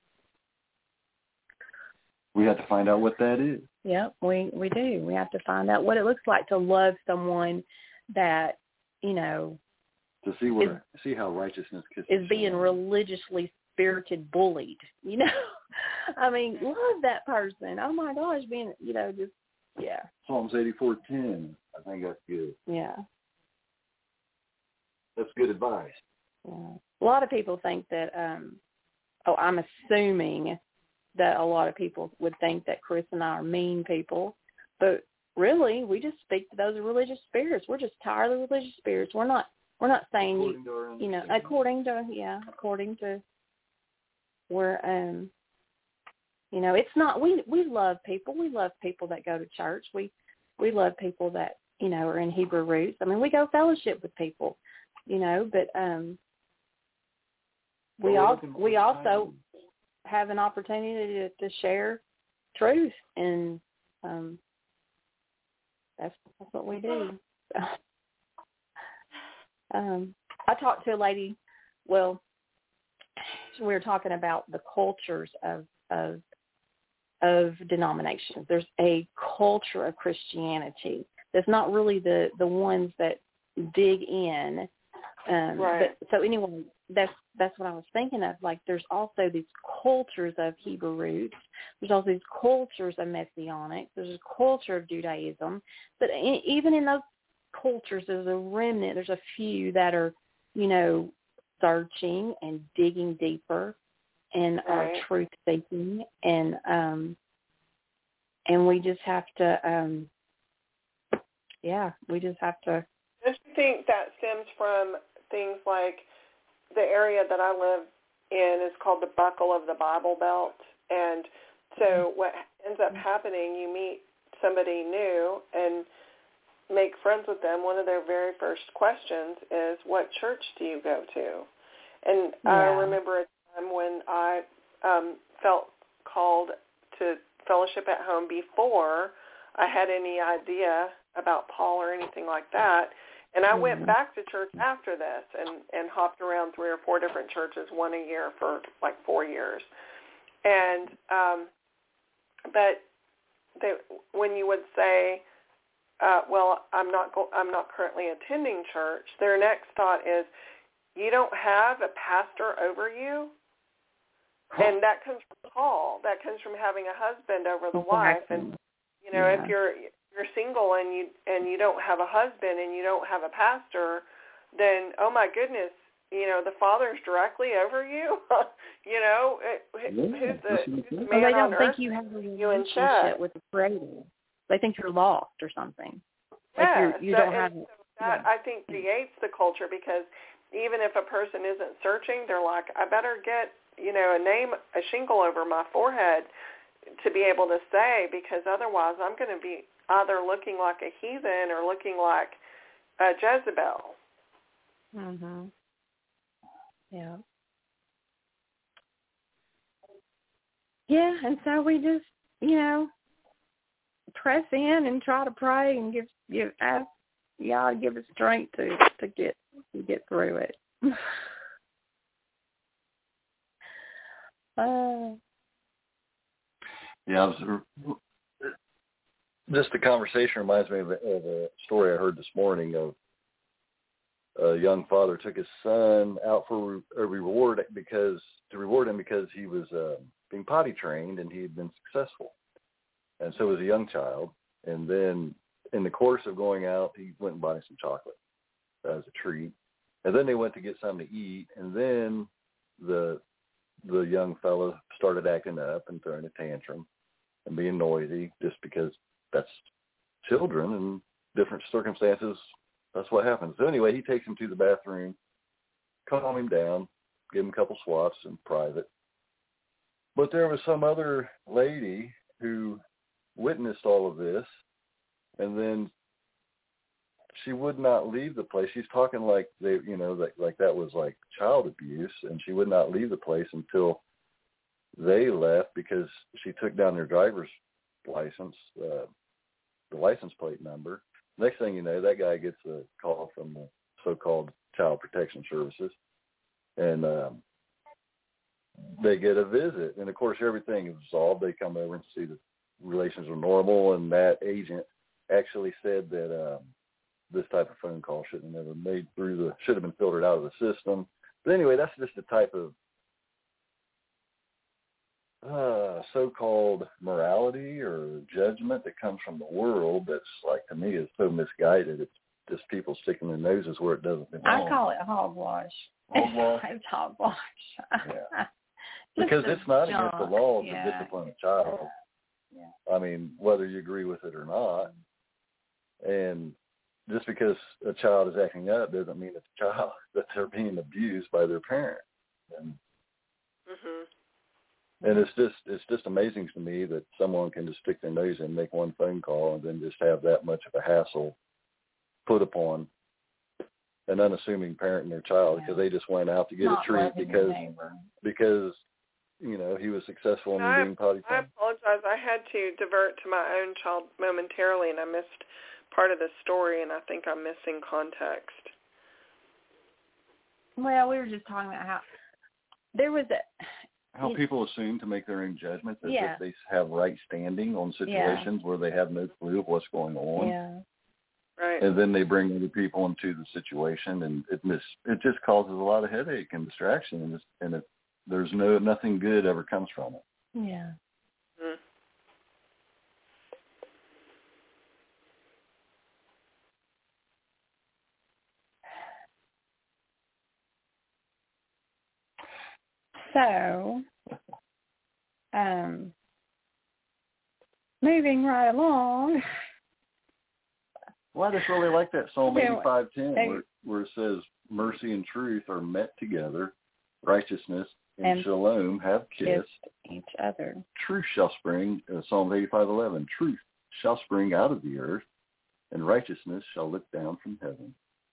We have to find out what that is. Yeah, we, we do. We have to find out what it looks like to love someone that, you know, to see where is, see how righteousness is being religiously spirited bullied. You know, I mean, love that person. Oh my gosh, being, you know, just. Yeah. Psalms eighty-four ten. I think that's good. Yeah. That's good advice. Yeah. A lot of people think that, um, oh, I'm assuming that a lot of people would think that Chris and I are mean people. But really, we just speak to those religious spirits. We're just tired of religious spirits. We're not, we're not saying, you, you know, according to, yeah, according to where, um, You know, it's not, we we love people. We love people that go to church. We we love people that, you know, are in Hebrew roots. I mean, we go fellowship with people, you know, but um, we all we also have an opportunity to, to share truth, and um, that's that's what we do. So, um, I talked to a lady. Well, we were talking about the cultures of of of denominations. There's a culture of Christianity that's not really the, the ones that dig in. Um, right. But, so anyway, that's that's what I was thinking of. Like, there's also these cultures of Hebrew roots. There's also these cultures of Messianic. There's a culture of Judaism. But in, even in those cultures, there's a remnant. There's a few that are, you know, searching and digging deeper and right. uh, truth seeking, and um, and we just have to, um, yeah, we just have to. Don't you think that stems from things like the area that I live in is called the Buckle of the Bible Belt, and so what ends up happening, you meet somebody new and make friends with them. One of their very first questions is, "What church do you go to?" And yeah. I remember a time when I um, felt called to fellowship at home before I had any idea about Paul or anything like that. And I mm-hmm. went back to church after this and, and hopped around three or four different churches, one a year for like four years. And um, but they, when you would say, uh, "Well, I'm not go- I'm not currently attending church," their next thought is, "You don't have a pastor over you?" And that comes from Paul. That comes from having a husband over the wife. And you know, yeah. if you're you're single and you and you don't have a husband and you don't have a pastor, then oh my goodness, you know, the Father's directly over you. you know, who's yeah, the, who's the man well, they don't on think earth you have a you in relationship with the Creator. They think you're lost or something. Like yeah, you're, you so, don't have. So that yeah. I think creates the culture, because even if a person isn't searching, they're like, I better get, you know, a name, a shingle over my forehead to be able to say, because otherwise I'm going to be either looking like a heathen or looking like a Jezebel. Mhm. Yeah. Yeah, and so we just, you know, press in and try to pray and give, give ask God to give us strength to, to get to get through it. uh, yeah, I was, just the conversation reminds me of a, of a story I heard this morning of a young father took his son out for a reward because to reward him because he was uh, being potty trained and he had been successful, and so was a young child. And then in the course of going out, he went and bought him some chocolate as a treat, and then they went to get something to eat, and then the the young fella started acting up and throwing a tantrum and being noisy, just because that's children and different circumstances. That's what happens. So anyway, he takes him to the bathroom, calm him down, give him a couple swats in private. But there was some other lady who witnessed all of this, and then she would not leave the place. She's talking like they, you know, like, like that was like child abuse, and she would not leave the place until they left, because she took down their driver's license, uh, the license plate number. Next thing you know, that guy gets a call from the so-called Child Protection Services, and um, they get a visit. And, of course, everything is resolved. They come over and see the relations are normal, and that agent actually said that um, this type of phone call shouldn't have been made through the, should have been filtered out of the system. But anyway, that's just the type of uh, so-called morality or judgment that comes from the world that's, like, to me, is so misguided. It's just people sticking their noses where it doesn't belong. I call it hogwash. Hogwash? It's hogwash. Yeah. Because it's not junk. against the law to yeah. discipline a child. Yeah. I mean, whether you agree with it or not. And just because a child is acting up doesn't mean it's a child, that they're being abused by their parent. And mhm. And it's just it's just amazing to me that someone can just stick their nose in, make one phone call, and then just have that much of a hassle put upon an unassuming parent and their child because yeah. they just went out to get Not a treat because because you know he was successful in I, being potty trained. I apologize. I had to divert to my own child momentarily, and I missed part of the story, and I think I'm missing context. Well, we were just talking about how there was a how people assume to make their own judgments as yeah. if they have right standing on situations yeah. where they have no clue of what's going on. Yeah. Right. And then they bring other people into the situation, and it mis- it just causes a lot of headache and distraction, and, and it, there's no nothing good ever comes from it. Yeah. Mm. So, um, moving right along. Well, I just really like that Psalm eighty-five ten hey. where, where it says, mercy and truth are met together, righteousness and, and shalom have kissed. kissed each other. Truth shall spring, uh, Psalm eighty-five eleven, truth shall spring out of the earth, and righteousness shall look down from heaven.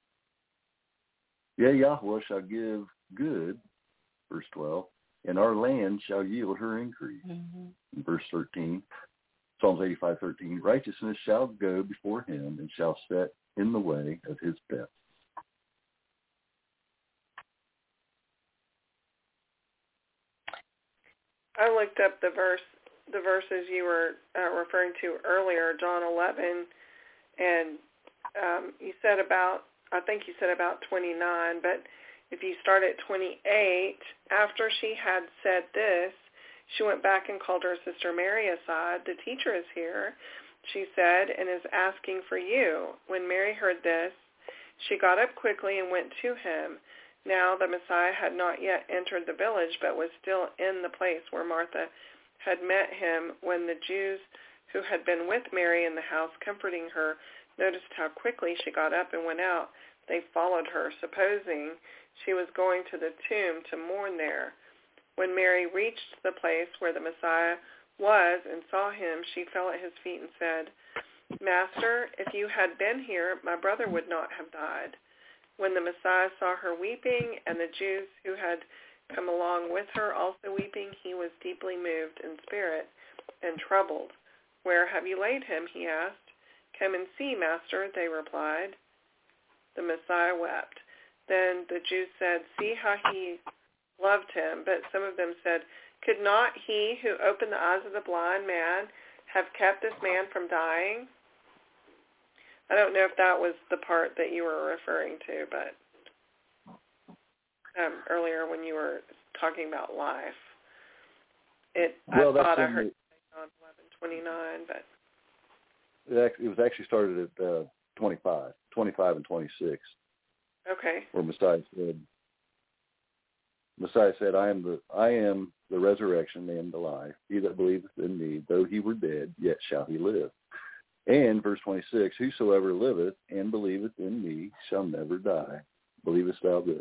Yea, Yahweh shall give good, verse twelve, and our land shall yield her increase. Mm-hmm. Verse thirteen, Psalms eighty-five thirteen, righteousness shall go before him and shall set in the way of his steps. I looked up the verse, the verses you were uh, referring to earlier, John eleven, and um, you said about, I think you said about twenty-nine, but if you start at twenty-eight, after she had said this, she went back and called her sister Mary aside. The teacher is here, she said, and is asking for you. When Mary heard this, she got up quickly and went to him. Now the Messiah had not yet entered the village, but was still in the place where Martha had met him. When the Jews who had been with Mary in the house comforting her noticed how quickly she got up and went out, they followed her, supposing she was going to the tomb to mourn there. When Mary reached the place where the Messiah was and saw him, she fell at his feet and said, Master, if you had been here, my brother would not have died. When the Messiah saw her weeping, and the Jews who had come along with her also weeping, he was deeply moved in spirit and troubled. Where have you laid him? He asked. Come and see, Master, they replied. The Messiah wept. Then the Jews said, see how he loved him. But some of them said, could not he who opened the eyes of the blind man have kept this man from dying? I don't know if that was the part that you were referring to, but um, earlier when you were talking about life, it well, I thought I the, heard on eleven twenty-nine, but it was actually started at uh, twenty-five, twenty-five and twenty-six. Okay. Where Messiah said, Messiah said, I am the I am the resurrection and the life. He that believeth in me, though he were dead, yet shall he live. And verse twenty-six, whosoever liveth and believeth in me shall never die. Believest thou this?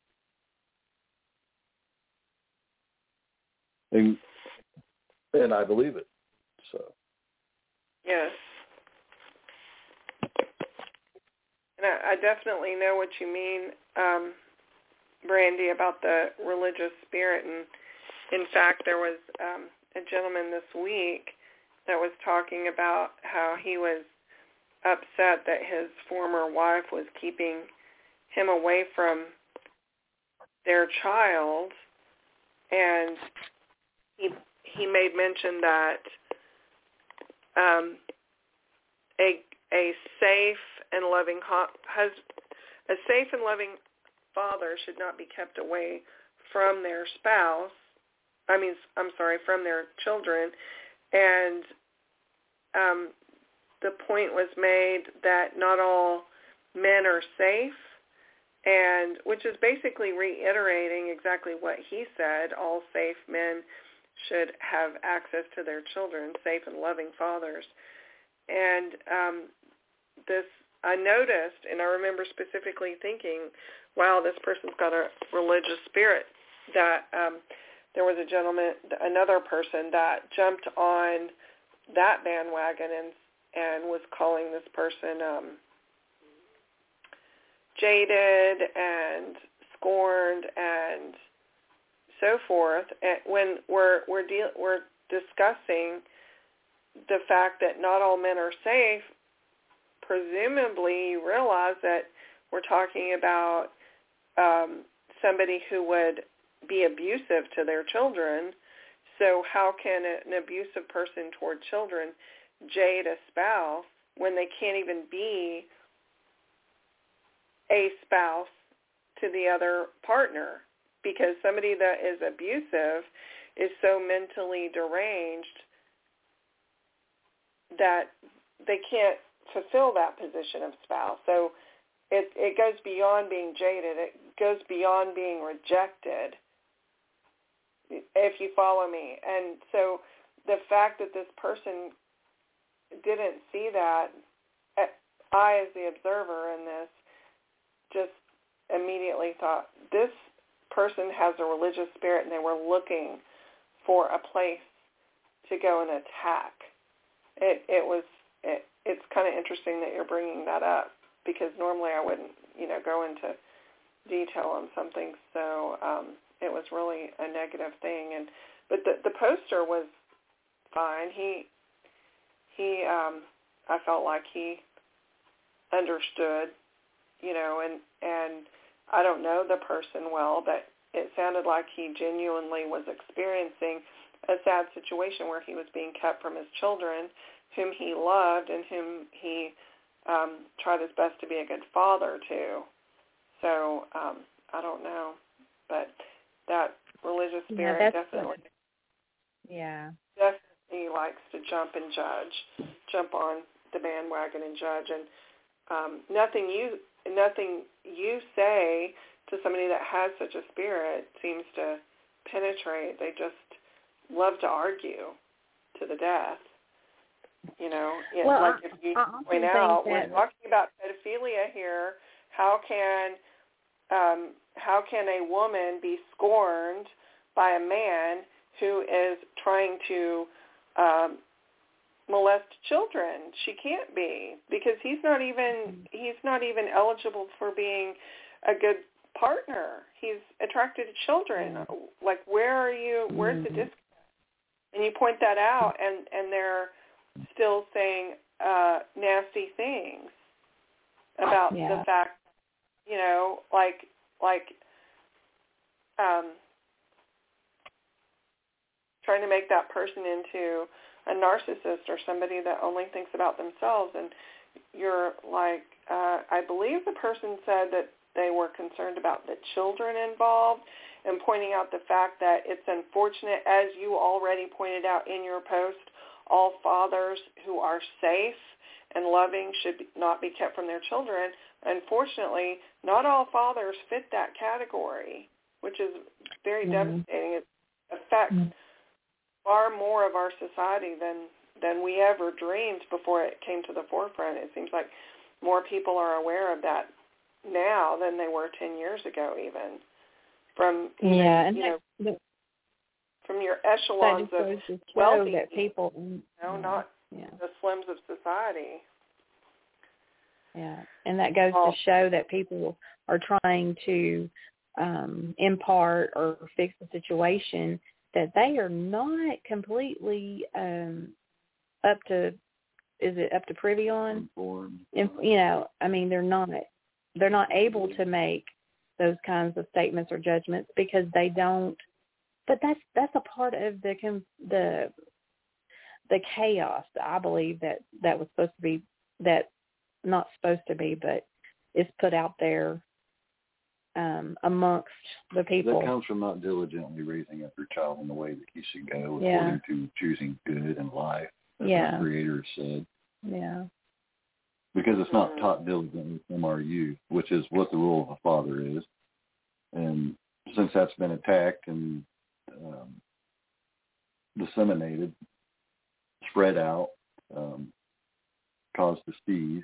And, and I believe it. So. Yes. And I, I definitely know what you mean, um, Brandy, about the religious spirit. And in fact, there was um, a gentleman this week that was talking about how he was upset that his former wife was keeping him away from their child, and he he made mention that um, a a safe and loving hus- a safe and loving father should not be kept away from their spouse. I mean, I'm sorry, from their children. And um, the point was made that not all men are safe, and which is basically reiterating exactly what he said. All safe men should have access to their children, safe and loving fathers. And um, this, I noticed, and I remember specifically thinking, wow, this person's got a religious spirit, that um, there was a gentleman, another person that jumped on that bandwagon and and was calling this person um, jaded and scorned and so forth. And when we're we're deal, we're discussing the fact that not all men are safe, presumably you realize that we're talking about um, somebody who would be abusive to their children. So how can an abusive person toward children jade a spouse when they can't even be a spouse to the other partner? Because somebody that is abusive is so mentally deranged that they can't fulfill that position of spouse. So it it goes beyond being jaded. It goes beyond being rejected, if you follow me. And so the fact that this person didn't see that, I, as the observer in this, just immediately thought, this person has a religious spirit, and they were looking for a place to go and attack. It it was it, it's kind of interesting that you're bringing that up, because normally I wouldn't, you know, go into detail on something so um, it was really a negative thing. And but the the poster was fine. He he um, I felt like he understood, you know, and and I don't know the person well, but it sounded like he genuinely was experiencing a sad situation where he was being kept from his children, whom he loved and whom he um, tried his best to be a good father to. So um, I don't know, but that religious spirit yeah, definitely, yeah, definitely likes to jump and judge, jump on the bandwagon and judge, and um, nothing you nothing you say to somebody that has such a spirit seems to penetrate. They just love to argue to the death. You know, you well, know like I, if you I point out, we're talking about pedophilia here. How can um, how can a woman be scorned by a man who is trying to um, molest children? She can't be, because he's not even he's not even eligible for being a good partner. He's attracted to children. Like, where are you? Where's the disconnect? And you point that out, and, and they're still saying uh, nasty things about yeah. the fact, you know, like like um, trying to make that person into a narcissist or somebody that only thinks about themselves. And you're like, uh, I believe the person said that they were concerned about the children involved, and pointing out the fact that it's unfortunate, as you already pointed out in your post, all fathers who are safe and loving should not be kept from their children. Unfortunately, not all fathers fit that category, which is very mm-hmm. devastating. It affects mm-hmm. far more of our society than, than we ever dreamed before it came to the forefront. It seems like more people are aware of that now than they were ten years ago, even. From even, yeah, and you that, know, the, from your echelons that of just wealthy that people, you know, yeah, not yeah. the slims of society. Yeah, and that goes oh. to show that people are trying to um, impart or fix the situation, that they are not completely um, up to, is it up to privy on? In, you know, I mean, they're not, they're not able to make those kinds of statements or judgments because they don't. But that's that's a part of the the the chaos, I believe, that that was supposed to be, that not supposed to be, but is put out there um, amongst the people. That comes from not diligently raising up your child in the way that he should go, yeah. according to choosing good and life, as yeah. the Creator said. Yeah. Because it's not taught diligently from our youth, which is what the role of a father is. And since that's been attacked and um, disseminated, spread out, um, caused disease,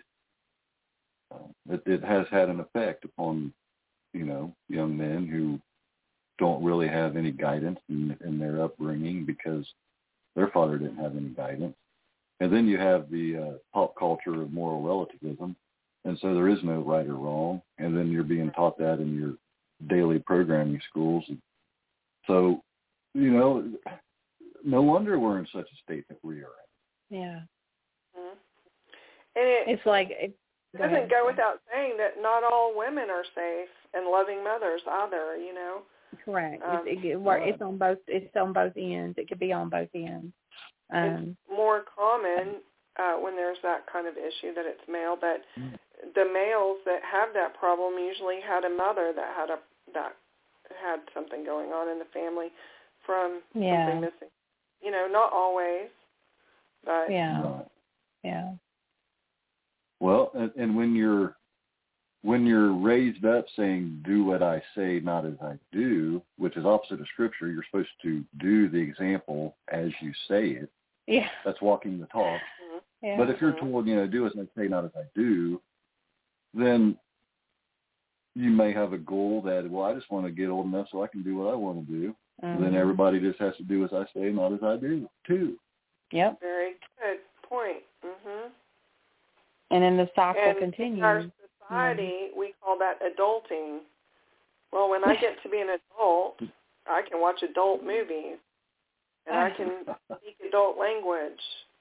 uh, it, it has had an effect upon, you know, young men who don't really have any guidance in, in their upbringing because their father didn't have any guidance. And then you have the uh, pop culture of moral relativism, and so there is no right or wrong. And then you're being taught that in your daily programming schools. And so, you know, no wonder we're in such a state that we are in. Yeah. Mm-hmm. And it, it's like it go doesn't ahead. go without saying that not all women are safe and loving mothers either. You know. Correct. Um, it's, it, it's on both. It's on both ends. It could be on both ends. Um, it's more common uh, when there's that kind of issue that it's male, but the males that have that problem usually had a mother that had a that had something going on in the family from yeah. something missing. You know, not always, but yeah, right. yeah. Well, and, and when you're when you're raised up saying, do what I say, not as I do, which is opposite of Scripture, you're supposed to do the example as you say it. Yeah. That's walking the talk. Mm-hmm. Yeah. But if you're told, you know, do as I say, not as I do, then you may have a goal that, well, I just want to get old enough so I can do what I want to do. Mm-hmm. Then everybody just has to do as I say, not as I do, too. Yep. Very good point. Mm-hmm. And then the cycle and continues. In our society, mm-hmm. we call that adulting. Well, when I get to be an adult, I can watch adult movies, and I can speak adult language.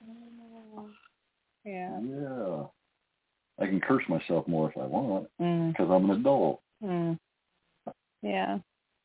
Yeah. Yeah. I can curse myself more if I want, because mm. I'm an adult. Mm. Yeah.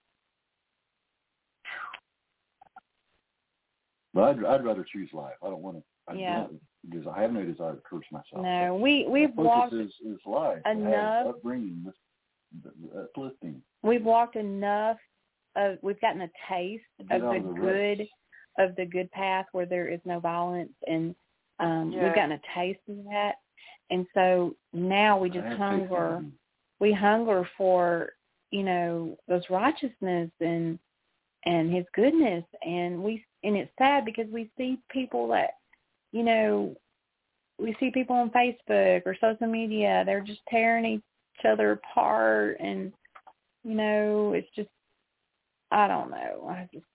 But I'd, I'd rather choose life. I don't want to. I yeah. Because I have no desire to curse myself. No, we we've My walked focus is, is life. enough. Upbringing, this, uplifting. We've walked enough. Of, we've gotten a taste of the, the good, rest. of the good path where there is no violence, and um, yeah. we've gotten a taste of that. And so now we just hunger. We hunger for, you know, those righteousness and and His goodness, and we and it's sad because we see people that, you know, we see people on Facebook or social media, they're just tearing each other apart, and, you know, it's just, I don't know. I just,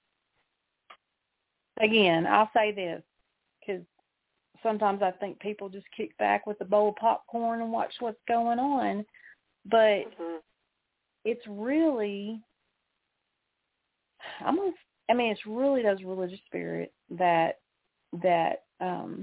again, I'll say this, because sometimes I think people just kick back with a bowl of popcorn and watch what's going on, but mm-hmm. it's really, I'm gonna, I mean, it's really those religious spirit that, that, um,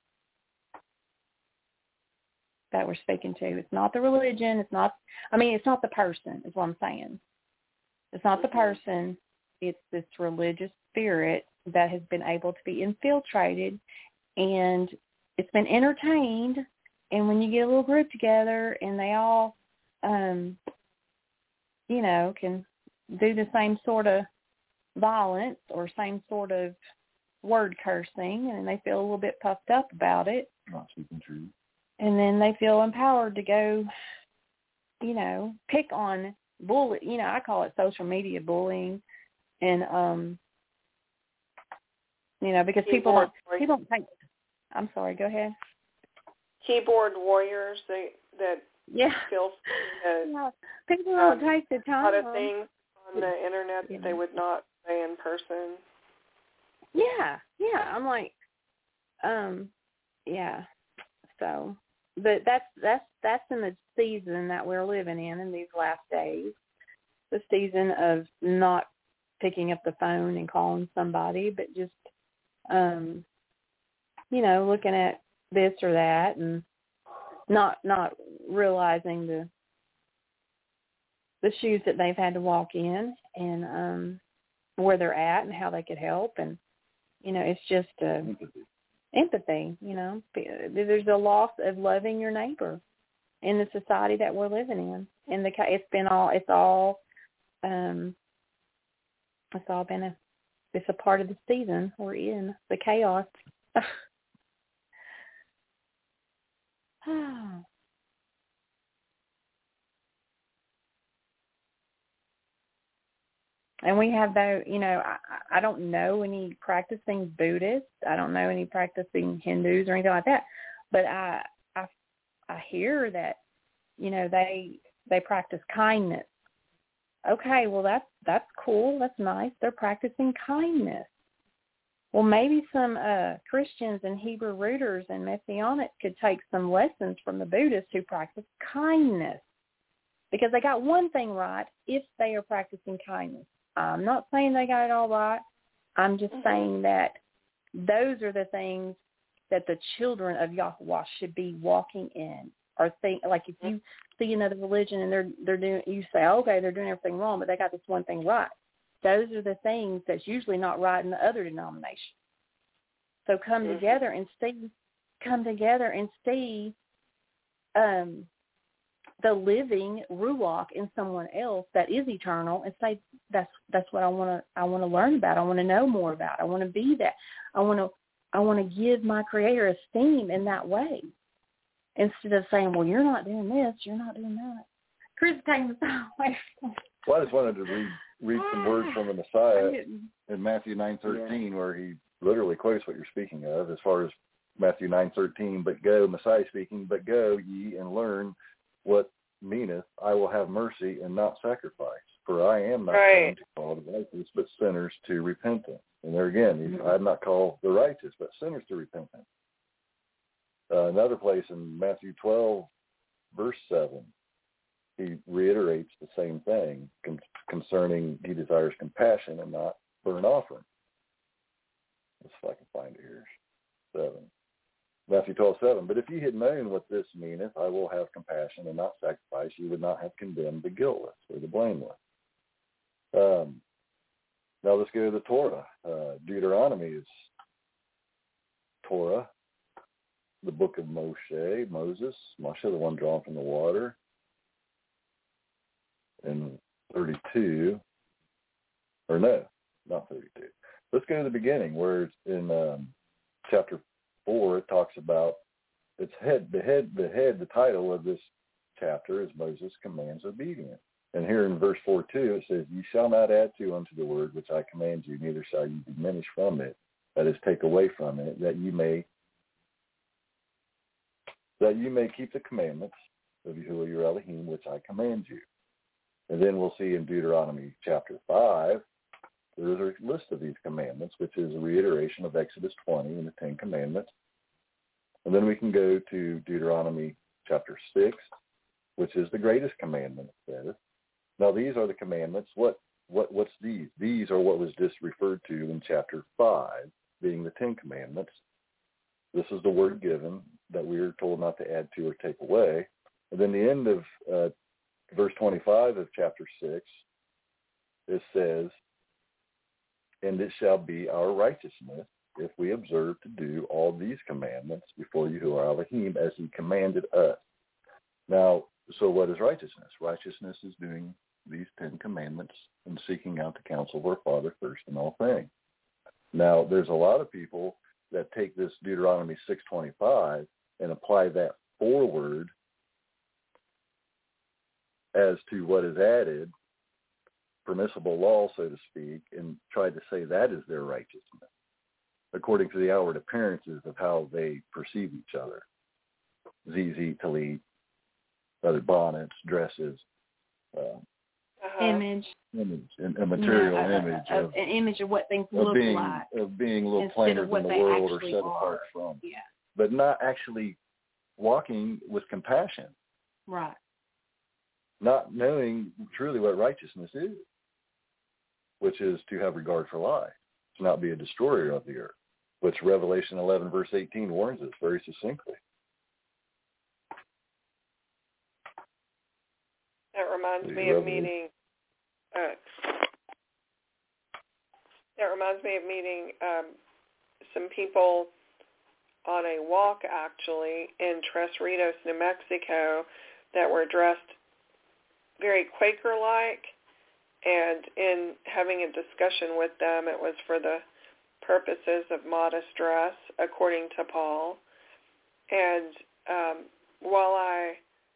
that we're speaking to. It's not the religion. It's not, I mean, it's not the person is what I'm saying. It's not the person. It's this religious spirit that has been able to be infiltrated, and it's been entertained. And when you get a little group together and they all, um, you know, can do the same sort of violence or same sort of word cursing, and they feel a little bit puffed up about it. Not speaking true. And then they feel empowered to go, you know, pick on bully. You know, I call it social media bullying, and um, you know, because people don't, people don't think. I'm sorry. Go ahead. Keyboard warriors. They that yeah. feel uh, yeah. People don't um, take the time. A lot of things on the internet yeah. that they would not say in person. Yeah, yeah. I'm like, um, yeah. So, but that's that's that's in the season that we're living in in these last days. The season of not picking up the phone and calling somebody, but just, um, you know, looking at this or that and not not realizing the the shoes that they've had to walk in and um, where they're at and how they could help. And, you know, it's just uh, empathy. empathy, you know. There's a loss of loving your neighbor in the society that we're living in. And the it's been all, it's all, um, it's all been a, it's a part of the season we're in, the chaos. And we have though, you know, I, I don't know any practicing Buddhists. I don't know any practicing Hindus or anything like that. But I, I, I hear that, you know, they they practice kindness Okay, well, that's, that's cool. That's nice. They're practicing kindness. Well, maybe some uh, Christians and Hebrew rooters and Messianics could take some lessons from the Buddhists who practice kindness, because they got one thing right if they are practicing kindness. I'm not saying they got it all right. I'm just mm-hmm. saying that those are the things that the children of Yahweh should be walking in. Or think, like if you see another religion and they're they're doing, you say, okay, they're doing everything wrong, but they got this one thing right. Those are the things that's usually not right in the other denomination. So come mm-hmm. together and see, come together and see um, the living ruach in someone else that is eternal, and say that's that's what I want to I want to learn about. I want to know more about. I want to be that. I want to I want to give my Creator esteem in that way, instead of saying, well, you're not doing this, you're not doing that. Chris taking the away. Well, I just wanted to read read some words from the Messiah in Matthew nine thirteen, yeah. where he literally quotes what you're speaking of, as far as Matthew nine thirteen. But go, Messiah speaking, but go ye and learn what meaneth, I will have mercy and not sacrifice. For I am not right. come to call the righteous, but sinners to repentance. And there again, mm-hmm. I have not called the righteous, but sinners to repentance. Uh, another place in Matthew twelve, verse seven, he reiterates the same thing con- concerning he desires compassion and not burnt offering. Let's see if I can find it here. Seven. Matthew twelve, seven. But if ye had known what this meaneth, I will have compassion and not sacrifice, you would not have condemned the guiltless or the blameless. Um, now let's go to the Torah. Uh, Deuteronomy is Torah, the book of Moshe, Moses, Moshe, the one drawn from the water. In thirty-two, or no, not thirty-two. Let's go to the beginning, where it's in um, chapter four. It talks about its head. The head, the head. The title of this chapter is Moses commands obedience. And here in verse four two, it says, "Ye shall not add to unto the word which I command you, neither shall ye diminish from it, that is, take away from it, that ye may that ye may keep the commandments of Yahuwah your Elohim, which I command you." And then we'll see in Deuteronomy chapter five, there is a list of these commandments, which is a reiteration of Exodus twenty and the Ten Commandments. And then we can go to Deuteronomy chapter six, which is the greatest commandment, it says. Now, these are the commandments. What what what's these? These are what was just referred to in chapter five, being the Ten Commandments. This is the word given that we are told not to add to or take away. And then the end of uh, verse twenty-five of chapter six, it says, "And it shall be our righteousness if we observe to do all these commandments before you, who are Elohim, as he commanded us." Now, so what is righteousness? Righteousness is doing these Ten Commandments and seeking out the counsel of our Father first in all things. Now, there's a lot of people that take this Deuteronomy six twenty-five and apply that forward as to what is added, permissible law, so to speak, and try to say that is their righteousness, according to the outward appearances of how they perceive each other. Z Z, talit, other bonnets, dresses, uh, uh-huh. image, image, a material no, a, image a, of an image of what things of look being, like, of being a little instead plainer of what than the they world or actually set are. apart from, yeah, but not actually walking with compassion, right? Not knowing truly what righteousness is, which is to have regard for life, to not be a destroyer of the earth, which Revelation eleven verse eighteen warns us very succinctly. That reminds me of meeting. Uh, that reminds me of meeting um, some people on a walk, actually, in Tres Ritos, New Mexico, that were dressed very Quaker-like, and in having a discussion with them, it was for the purposes of modest dress, according to Paul. And um, while I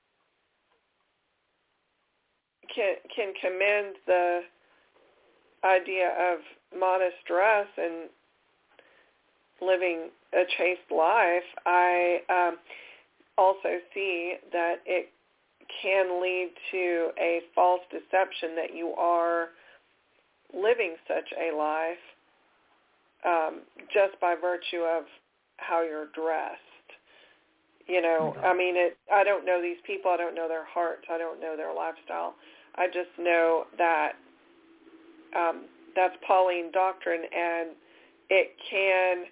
can, can commend the idea of modest dress and living a chaste life, I um, also see that it can lead to a false deception that you are living such a life um, just by virtue of how you're dressed. You know, I mean, it. I don't know these people. I don't know their hearts. I don't know their lifestyle. I just know that um, that's Pauline doctrine, and it can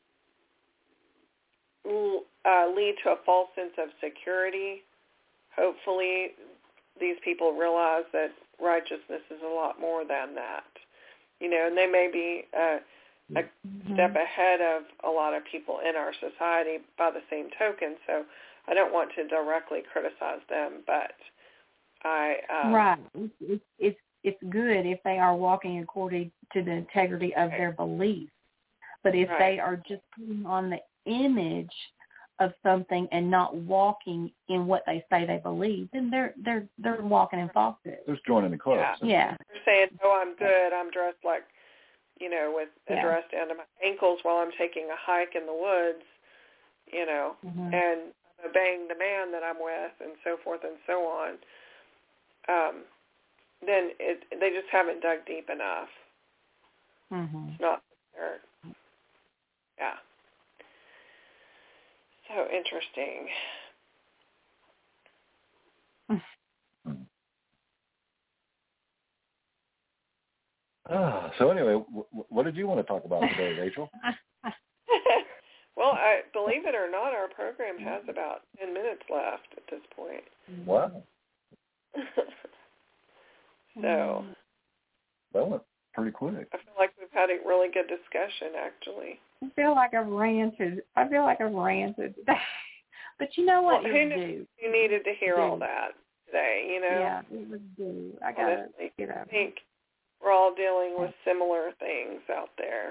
uh, lead to a false sense of security. Hopefully, these people realize that righteousness is a lot more than that. You know, and they may be uh, a mm-hmm. step ahead of a lot of people in our society by the same token. So I don't want to directly criticize them, but I um, right. It's, it's it's it's good if they are walking according to the integrity of their beliefs. But if right. they are just putting on the image of something and not walking in what they say they believe, then they're they're they're walking in falsehood. They're joining the club. Yeah. yeah. They're saying, "Oh, I'm good. I'm dressed like, you know, with a yeah. dress down to my ankles while I'm taking a hike in the woods, you know, mm-hmm. and obeying the man that I'm with, and so forth and so on." Um, then it, they just haven't dug deep enough. Mm-hmm. It's not there. Yeah. So interesting. Ah, so anyway, w- what did you want to talk about today, Rachel? Well, I believe it or not, our program has about ten minutes left at this point. Wow. So. That went pretty quick. I feel like we've had a really good discussion, actually. I feel like I've ranted. I feel like I've ranted. But you know what? Well, you who do. You needed to hear do. all that today, you know? Yeah, it was due. I got to get I up. think we're all dealing with similar things out there.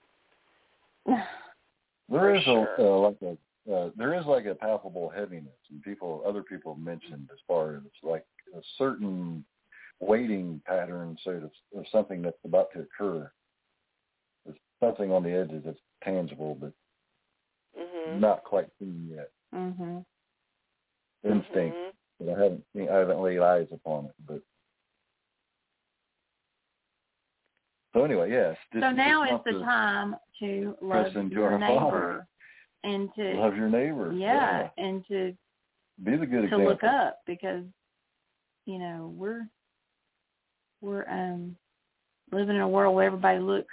There is sure. a uh, like a uh, there is like a palpable heaviness, and people, other people mentioned as far as like a certain waiting pattern, so to, of something that's about to occur. There's something on the edges that's tangible, but mm-hmm. not quite seen yet. Mm-hmm. Instinct, mm-hmm. but I haven't seen, I haven't laid eyes upon it. But so anyway, yes. So now is the time to love your neighbor and to love your neighbor. Yeah, yeah. and to be the good to example. look up, because you know we're we're um living in a world where everybody looks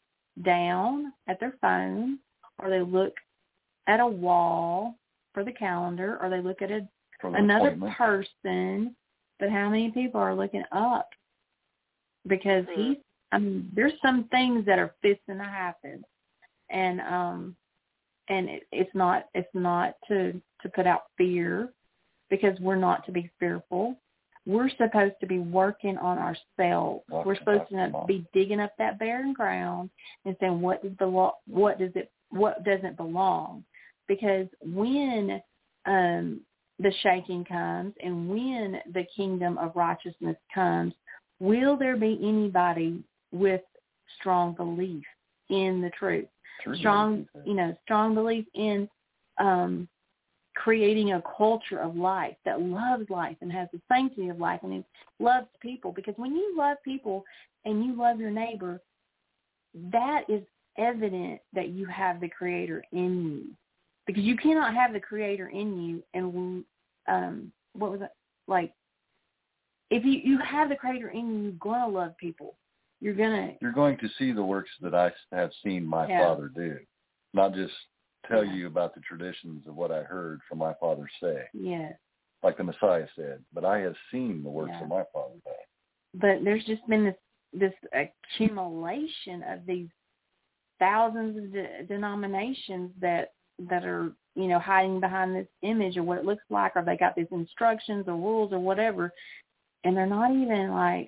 down at their phone, or they look at a wall for the calendar, or they look at a, another person. But how many people are looking up? Because mm-hmm. he's, I mean, there's some things that are fixing to happen, and um, and it, it's not it's not to to put out fear, because we're not to be fearful. We're supposed to be working on ourselves. Walk, we're supposed walk, to walk. be digging up that barren ground and saying, what does belo- what does it what doesn't belong? Because when um, the shaking comes, and when the kingdom of righteousness comes, will there be anybody with strong belief in the truth? True. Strong, you know, strong belief in um, creating a culture of life that loves life and has the sanctity of life and it loves people. Because when you love people and you love your neighbor, that is evident that you have the Creator in you. Because you cannot have the Creator in you and, um, what was it, like, if you, you have the Creator in you, you're going to love people. You're going to... You're going to see the works that I have seen my yeah. Father do, not just tell yeah. you about the traditions of what I heard from my Father say. Yes. Like the Messiah said, but I have seen the works yeah. of my Father do. But there's just been this, this accumulation of these thousands of de- denominations that that are, you know, hiding behind this image of what it looks like, or they got these instructions or rules or whatever, and they're not even like,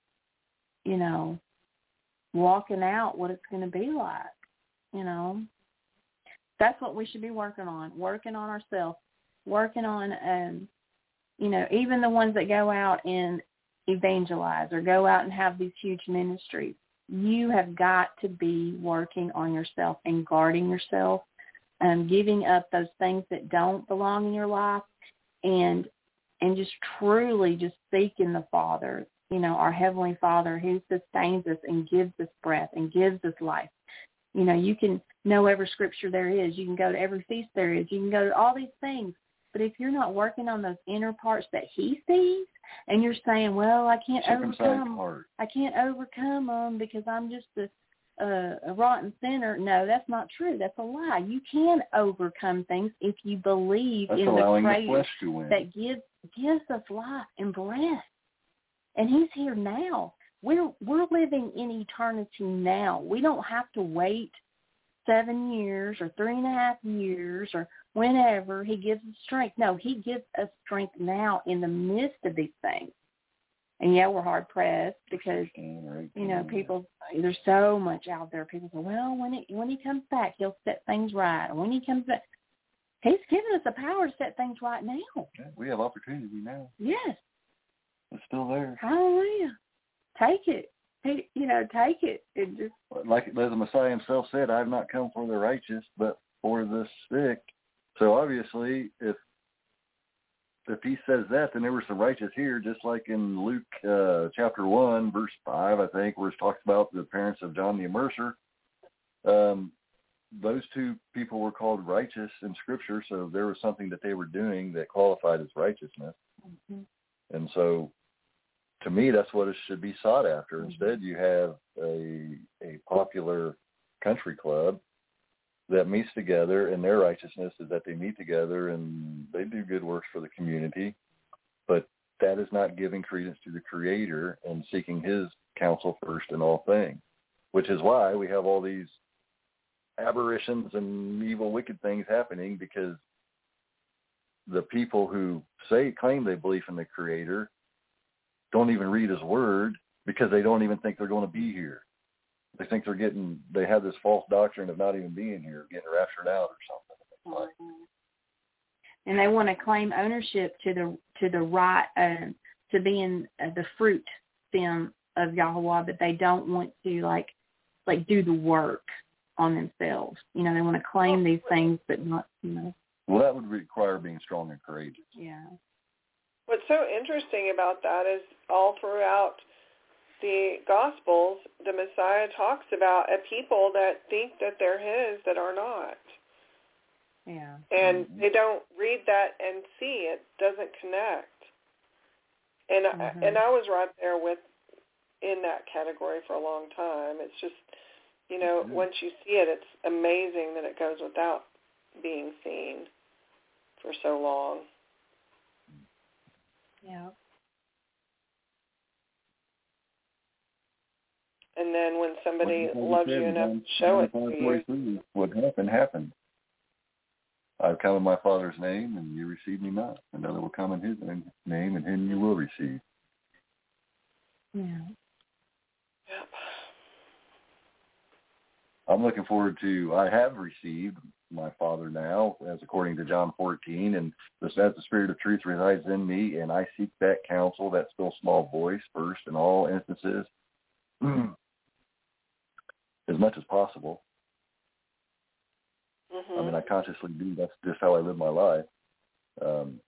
you know, walking out what it's going to be like, you know. That's what we should be working on, working on ourselves, working on, um, you know, even the ones that go out and evangelize or go out and have these huge ministries. You have got to be working on yourself and guarding yourself, um, giving up those things that don't belong in your life, and and just truly just seeking the Father, you know, our Heavenly Father who sustains us and gives us breath and gives us life. You know, you can know every scripture there is. You can go to every feast there is. You can go to all these things. But if you're not working on those inner parts that he sees, and you're saying, well, I can't overcome, I can't overcome them because I'm just a, a, a rotten sinner. No, that's not true. That's a lie. You can overcome things if you believe that's in the Creator the that gives gives us life and breath. And he's here now. We're we're living in eternity now. We don't have to wait seven years or three and a half years or whenever he gives us strength. No, he gives us strength now in the midst of these things. And yeah, we're hard pressed because, you know, people, there's so much out there. People say, well, when he, when he comes back, he'll set things right. When he comes back, he's given us the power to set things right now. We have opportunity now. Yes. It's still there. Hallelujah. Take it. He, you know, take it. And just like as the Messiah himself said, I have not come for the righteous, but for the sick. So obviously, if if he says that, then there were some righteous here, just like in Luke uh, chapter one, verse five, I think, where it talks about the parents of John the Immerser. Um, those two people were called righteous in Scripture, so there was something that they were doing that qualified as righteousness. Mm-hmm. And so, to me, that's what it should be sought after. Mm-hmm. Instead, you have a a popular country club that meets together, and their righteousness is that they meet together and they do good works for the community, but that is not giving credence to the Creator and seeking his counsel first in all things, which is why we have all these aberrations and evil, wicked things happening, because the people who say, claim they believe in the Creator don't even read his word because they don't even think they're going to be here. They think they're getting, they have this false doctrine of not even being here, getting raptured out or something. Like, and they want to claim ownership to the to the right uh, to being uh, the fruit stem of Yahweh, but they don't want to like like do the work on themselves. You know, they want to claim these things, but not, you know. Well, that would require being strong and courageous. Yeah. What's so interesting about that is all throughout the Gospels, the Messiah talks about a people that think that they're his that are not. Yeah. And mm-hmm. they don't read that and see it, doesn't connect. And mm-hmm. I, and I was right there with in that category for a long time. It's just, you know, mm-hmm. once you see it, it's amazing that it goes without being seen for so long. Yeah. And then when somebody loves you enough to show it to you. What happened, happened. I've come in my Father's name, and you receive me not. Another will come in his name, and him you will receive. Yeah. Yep. I'm looking forward to, I have received my Father now, as according to John fourteen, and as the Spirit of truth resides in me, and I seek that counsel, that still small voice first in all instances, as much as possible. Mm-hmm. I mean, I consciously do. That's just how I live my life. Um,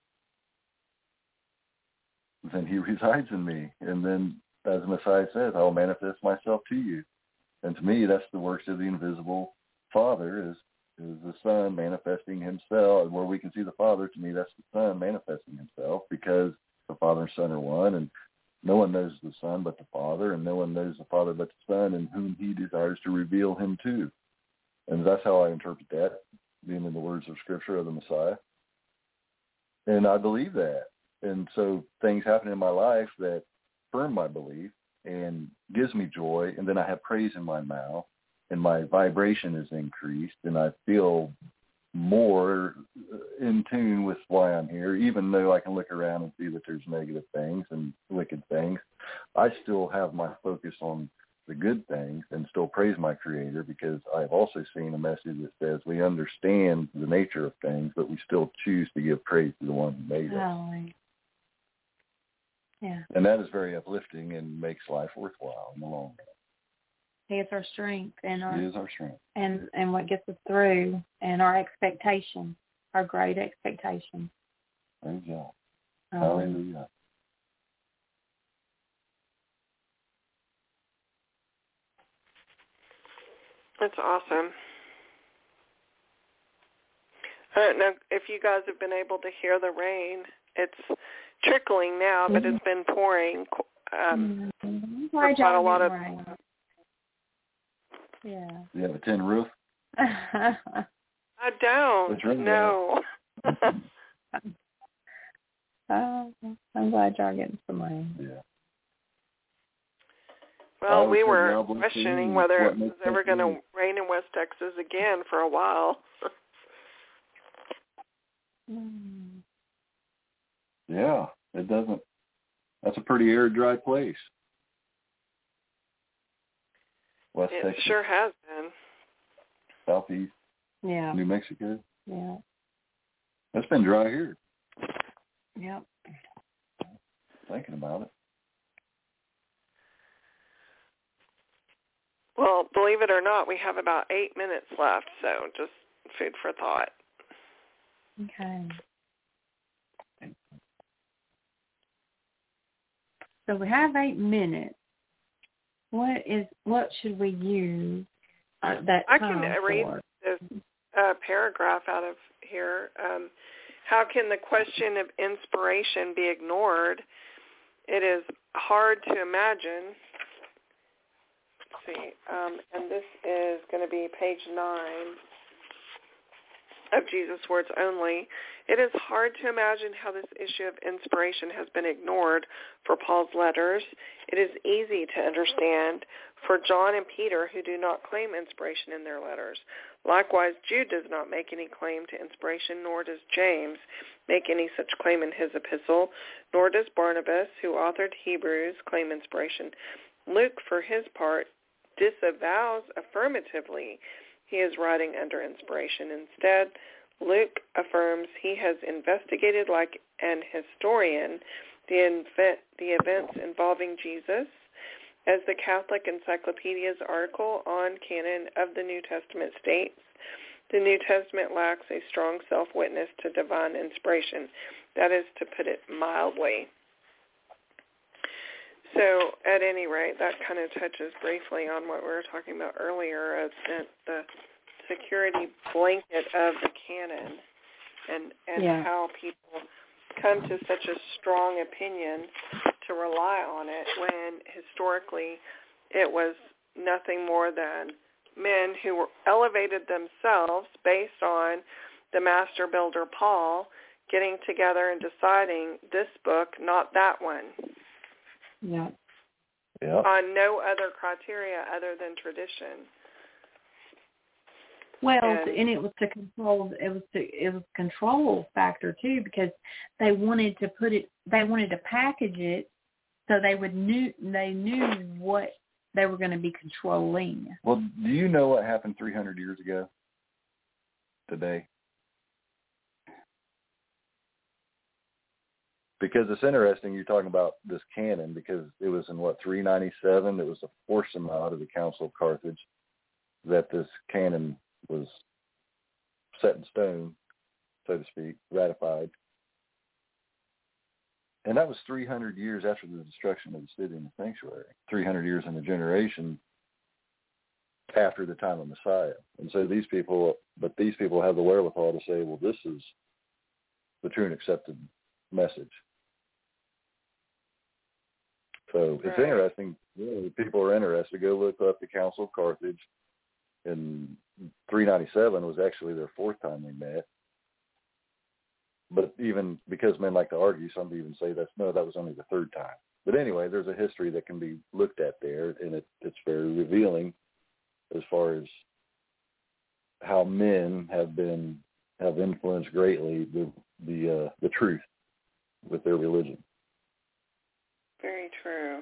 then he resides in me. And then, as the Messiah says, I will manifest myself to you. And to me, that's the works of the invisible Father, is, is the Son manifesting himself. And where we can see the Father, to me, that's the Son manifesting himself, because the Father and Son are one, and no one knows the Son but the Father, and no one knows the Father but the Son, in whom he desires to reveal him to. And that's how I interpret that, being in the words of Scripture of the Messiah. And I believe that. And so things happen in my life that affirm my belief and gives me joy, and then I have praise in my mouth, and my vibration is increased, and I feel more in tune with why I'm here, even though I can look around and see that there's negative things and wicked things. I still have my focus on the good things and still praise my Creator, because I've also seen a message that says we understand the nature of things, but we still choose to give praise to the one who made us. Oh, yeah. And that is very uplifting and makes life worthwhile in the long run. He is our strength, and our, he is our strength, and and what gets us through, and our expectation, our great expectation. Praise God. Um, Hallelujah. That's awesome. I don't know if you guys have been able to hear the rain. It's trickling now, but it's been pouring um, mm-hmm. for quite a lot of... Rain. Yeah. You have a tin roof? I don't. No. Oh, I'm glad y'all getting some rain. Yeah. Well, we were questioning whether it was ever going to rain in West Texas again for a while. Yeah, it doesn't. That's a pretty arid, dry place. West it Texas. Sure has been. Southeast. Yeah. New Mexico. Yeah. It's been dry here. Yep. Thinking about it. Well, believe it or not, we have about eight minutes left, so just food for thought. Okay. So we have eight minutes. What is what should we use uh, that I time can read for? this uh, paragraph out of here. Um, how can the question of inspiration be ignored? It is hard to imagine. Let's see, um, and this is going to be page nine of Jesus' Words Only. It is hard to imagine how this issue of inspiration has been ignored for Paul's letters. It is easy to understand for John and Peter, who do not claim inspiration in their letters. Likewise, Jude does not make any claim to inspiration, nor does James make any such claim in his epistle, nor does Barnabas, who authored Hebrews, claim inspiration. Luke, for his part, disavows affirmatively he is writing under inspiration. Instead, Luke affirms he has investigated like an historian the, inve- the events involving Jesus. As the Catholic Encyclopedia's article on canon of the New Testament states, the New Testament lacks a strong self-witness to divine inspiration. That is to put it mildly. So, at any rate, that kind of touches briefly on what we were talking about earlier, uh, the, the security blanket of the canon and, and yeah. how people come to such a strong opinion to rely on it when historically it was nothing more than men who were elevated themselves based on the master builder Paul getting together and deciding this book, not that one. Yeah. Yeah. On no other criteria other than tradition. Well, and, and it was to control. It was to it was control factor too, because they wanted to put it. They wanted to package it so they would knew they knew what they were going to be controlling. Well, do you know what happened three hundred years ago today? Because it's interesting you're talking about this canon, because it was in, what, three ninety-seven, it was a force them out of the Council of Carthage that this canon was set in stone, so to speak, ratified. And that was three hundred years after the destruction of the city and the sanctuary, three hundred years in a generation after the time of Messiah. And so these people, but these people have the wherewithal to say, well, this is the true and accepted message. So it's right. interesting. You know, people are interested. Go look up the Council of Carthage. In three ninety-seven was actually their fourth time they met. But even because men like to argue, some even say that's no, that was only the third time. But anyway, there's a history that can be looked at there, and it, it's very revealing as far as how men have been have influenced greatly the the uh, the truth with their religion. Very true.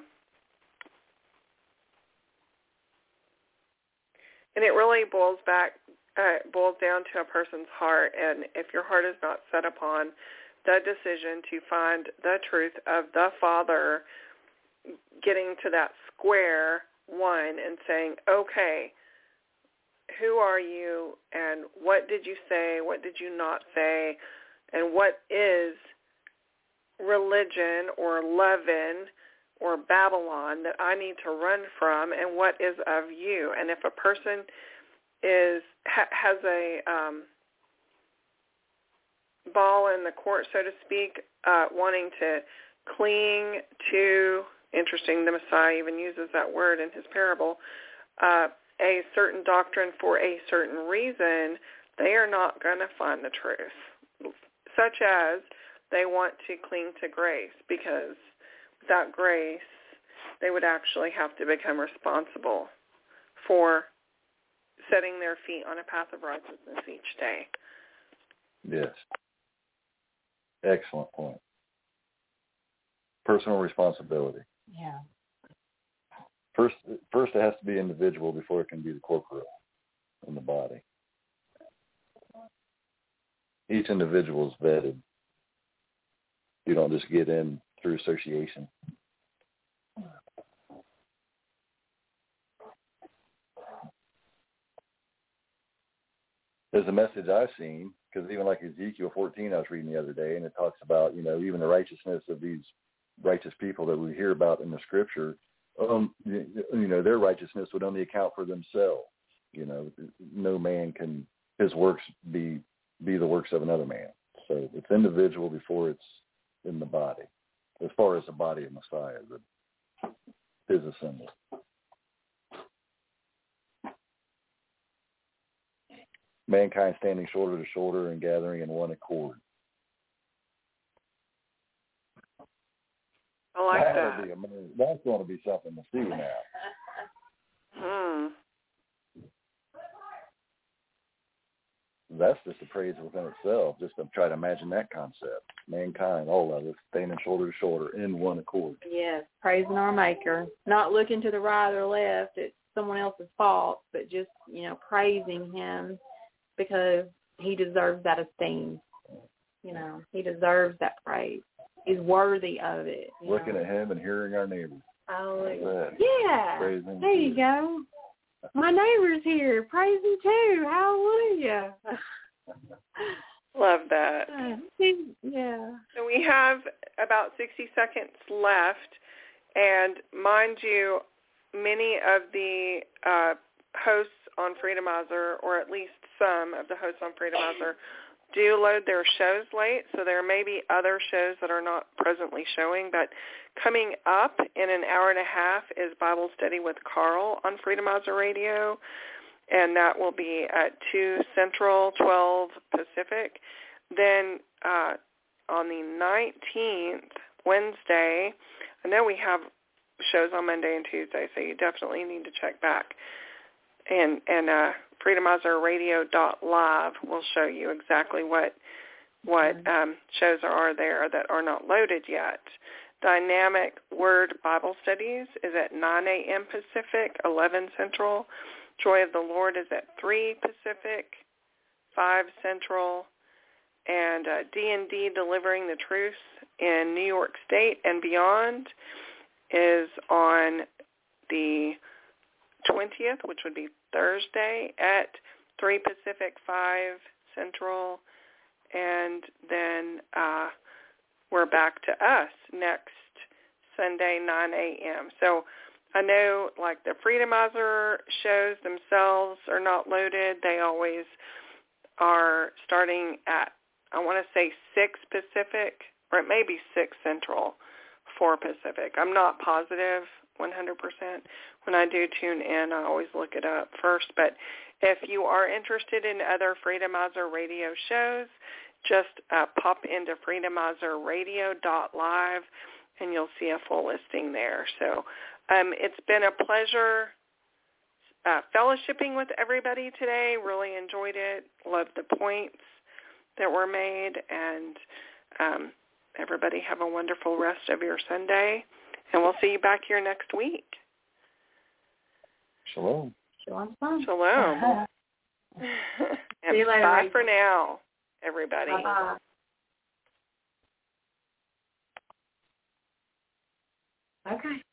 And it really boils back, uh, boils down to a person's heart. And if your heart is not set upon the decision to find the truth of the Father, getting to that square one and saying, okay, who are you and what did you say, what did you not say, and what is religion or leaven or Babylon that I need to run from, and what is of you? And if a person is ha, has a um, ball in the court, so to speak, uh, wanting to cling to, interesting, the Messiah even uses that word in his parable, uh, a certain doctrine for a certain reason, they are not going to find the truth, such as they want to cling to grace, because without grace, they would actually have to become responsible for setting their feet on a path of righteousness each day. Yes. Excellent point. Personal responsibility. Yeah. First, first it has to be individual before it can be the corporate in the body. Each individual is vetted. You don't just get in through association. There's a message I've seen, because even like Ezekiel fourteen I was reading the other day, and it talks about, you know, even the righteousness of these righteous people that we hear about in the scripture, um, you, you know, their righteousness would only account for themselves. You know, no man can, his works be be the works of another man. So it's individual before it's in the body, as far as the body of Messiah, the, his assembly. Mankind standing shoulder to shoulder and gathering in one accord. I like That'll that. Be amazing. That's going to be something to see now. Hmm. That's just a praise within itself, just to try to imagine that concept. Mankind, all of us, standing shoulder to shoulder in one accord. Yes, praising our Maker. Not looking to the right or left at someone else's fault, but just, you know, praising him because he deserves that esteem. You know, he deserves that praise. He's worthy of it. Looking know. at him and hearing our neighbor. Oh, yeah. Praising there you go. My neighbor's here. Praise him too. Hallelujah. Love that. Yeah. So we have about sixty seconds left, and mind you, many of the uh, hosts on Freedomizer, or at least some of the hosts on Freedomizer, do load their shows late, so there may be other shows that are not presently showing, but coming up in an hour and a half is Bible Study with Carl on Freedomizer Radio, and that will be at two Central, twelve Pacific. Then uh, on the nineteenth, Wednesday, I know we have shows on Monday and Tuesday, so you definitely need to check back. And, and uh, freedomizer radio dot live will show you exactly what what um, shows are there that are not loaded yet. Dynamic Word Bible Studies is at nine a.m. Pacific, eleven Central. Joy of the Lord is at three Pacific, five Central. And uh, D and D Delivering the Truth in New York State and beyond is on the twentieth, which would be Thursday, at three Pacific, five Central, and then uh, we're back to us next Sunday, nine a.m. So I know, like, the Freedomizer shows themselves are not loaded. They always are starting at, I want to say, six Pacific, or it may be six Central, four Pacific. I'm not positive one hundred percent. When I do tune in, I always look it up first. But if you are interested in other Freedomizer radio shows, just uh, pop into freedomizer radio dot live, and you'll see a full listing there. So um, it's been a pleasure uh, fellowshipping with everybody today. Really enjoyed it. Loved the points that were made. And um, everybody have a wonderful rest of your Sunday. And we'll see you back here next week. Shalom. Shalom. Shalom. And see you later. Bye for now, everybody. Bye-bye. Okay.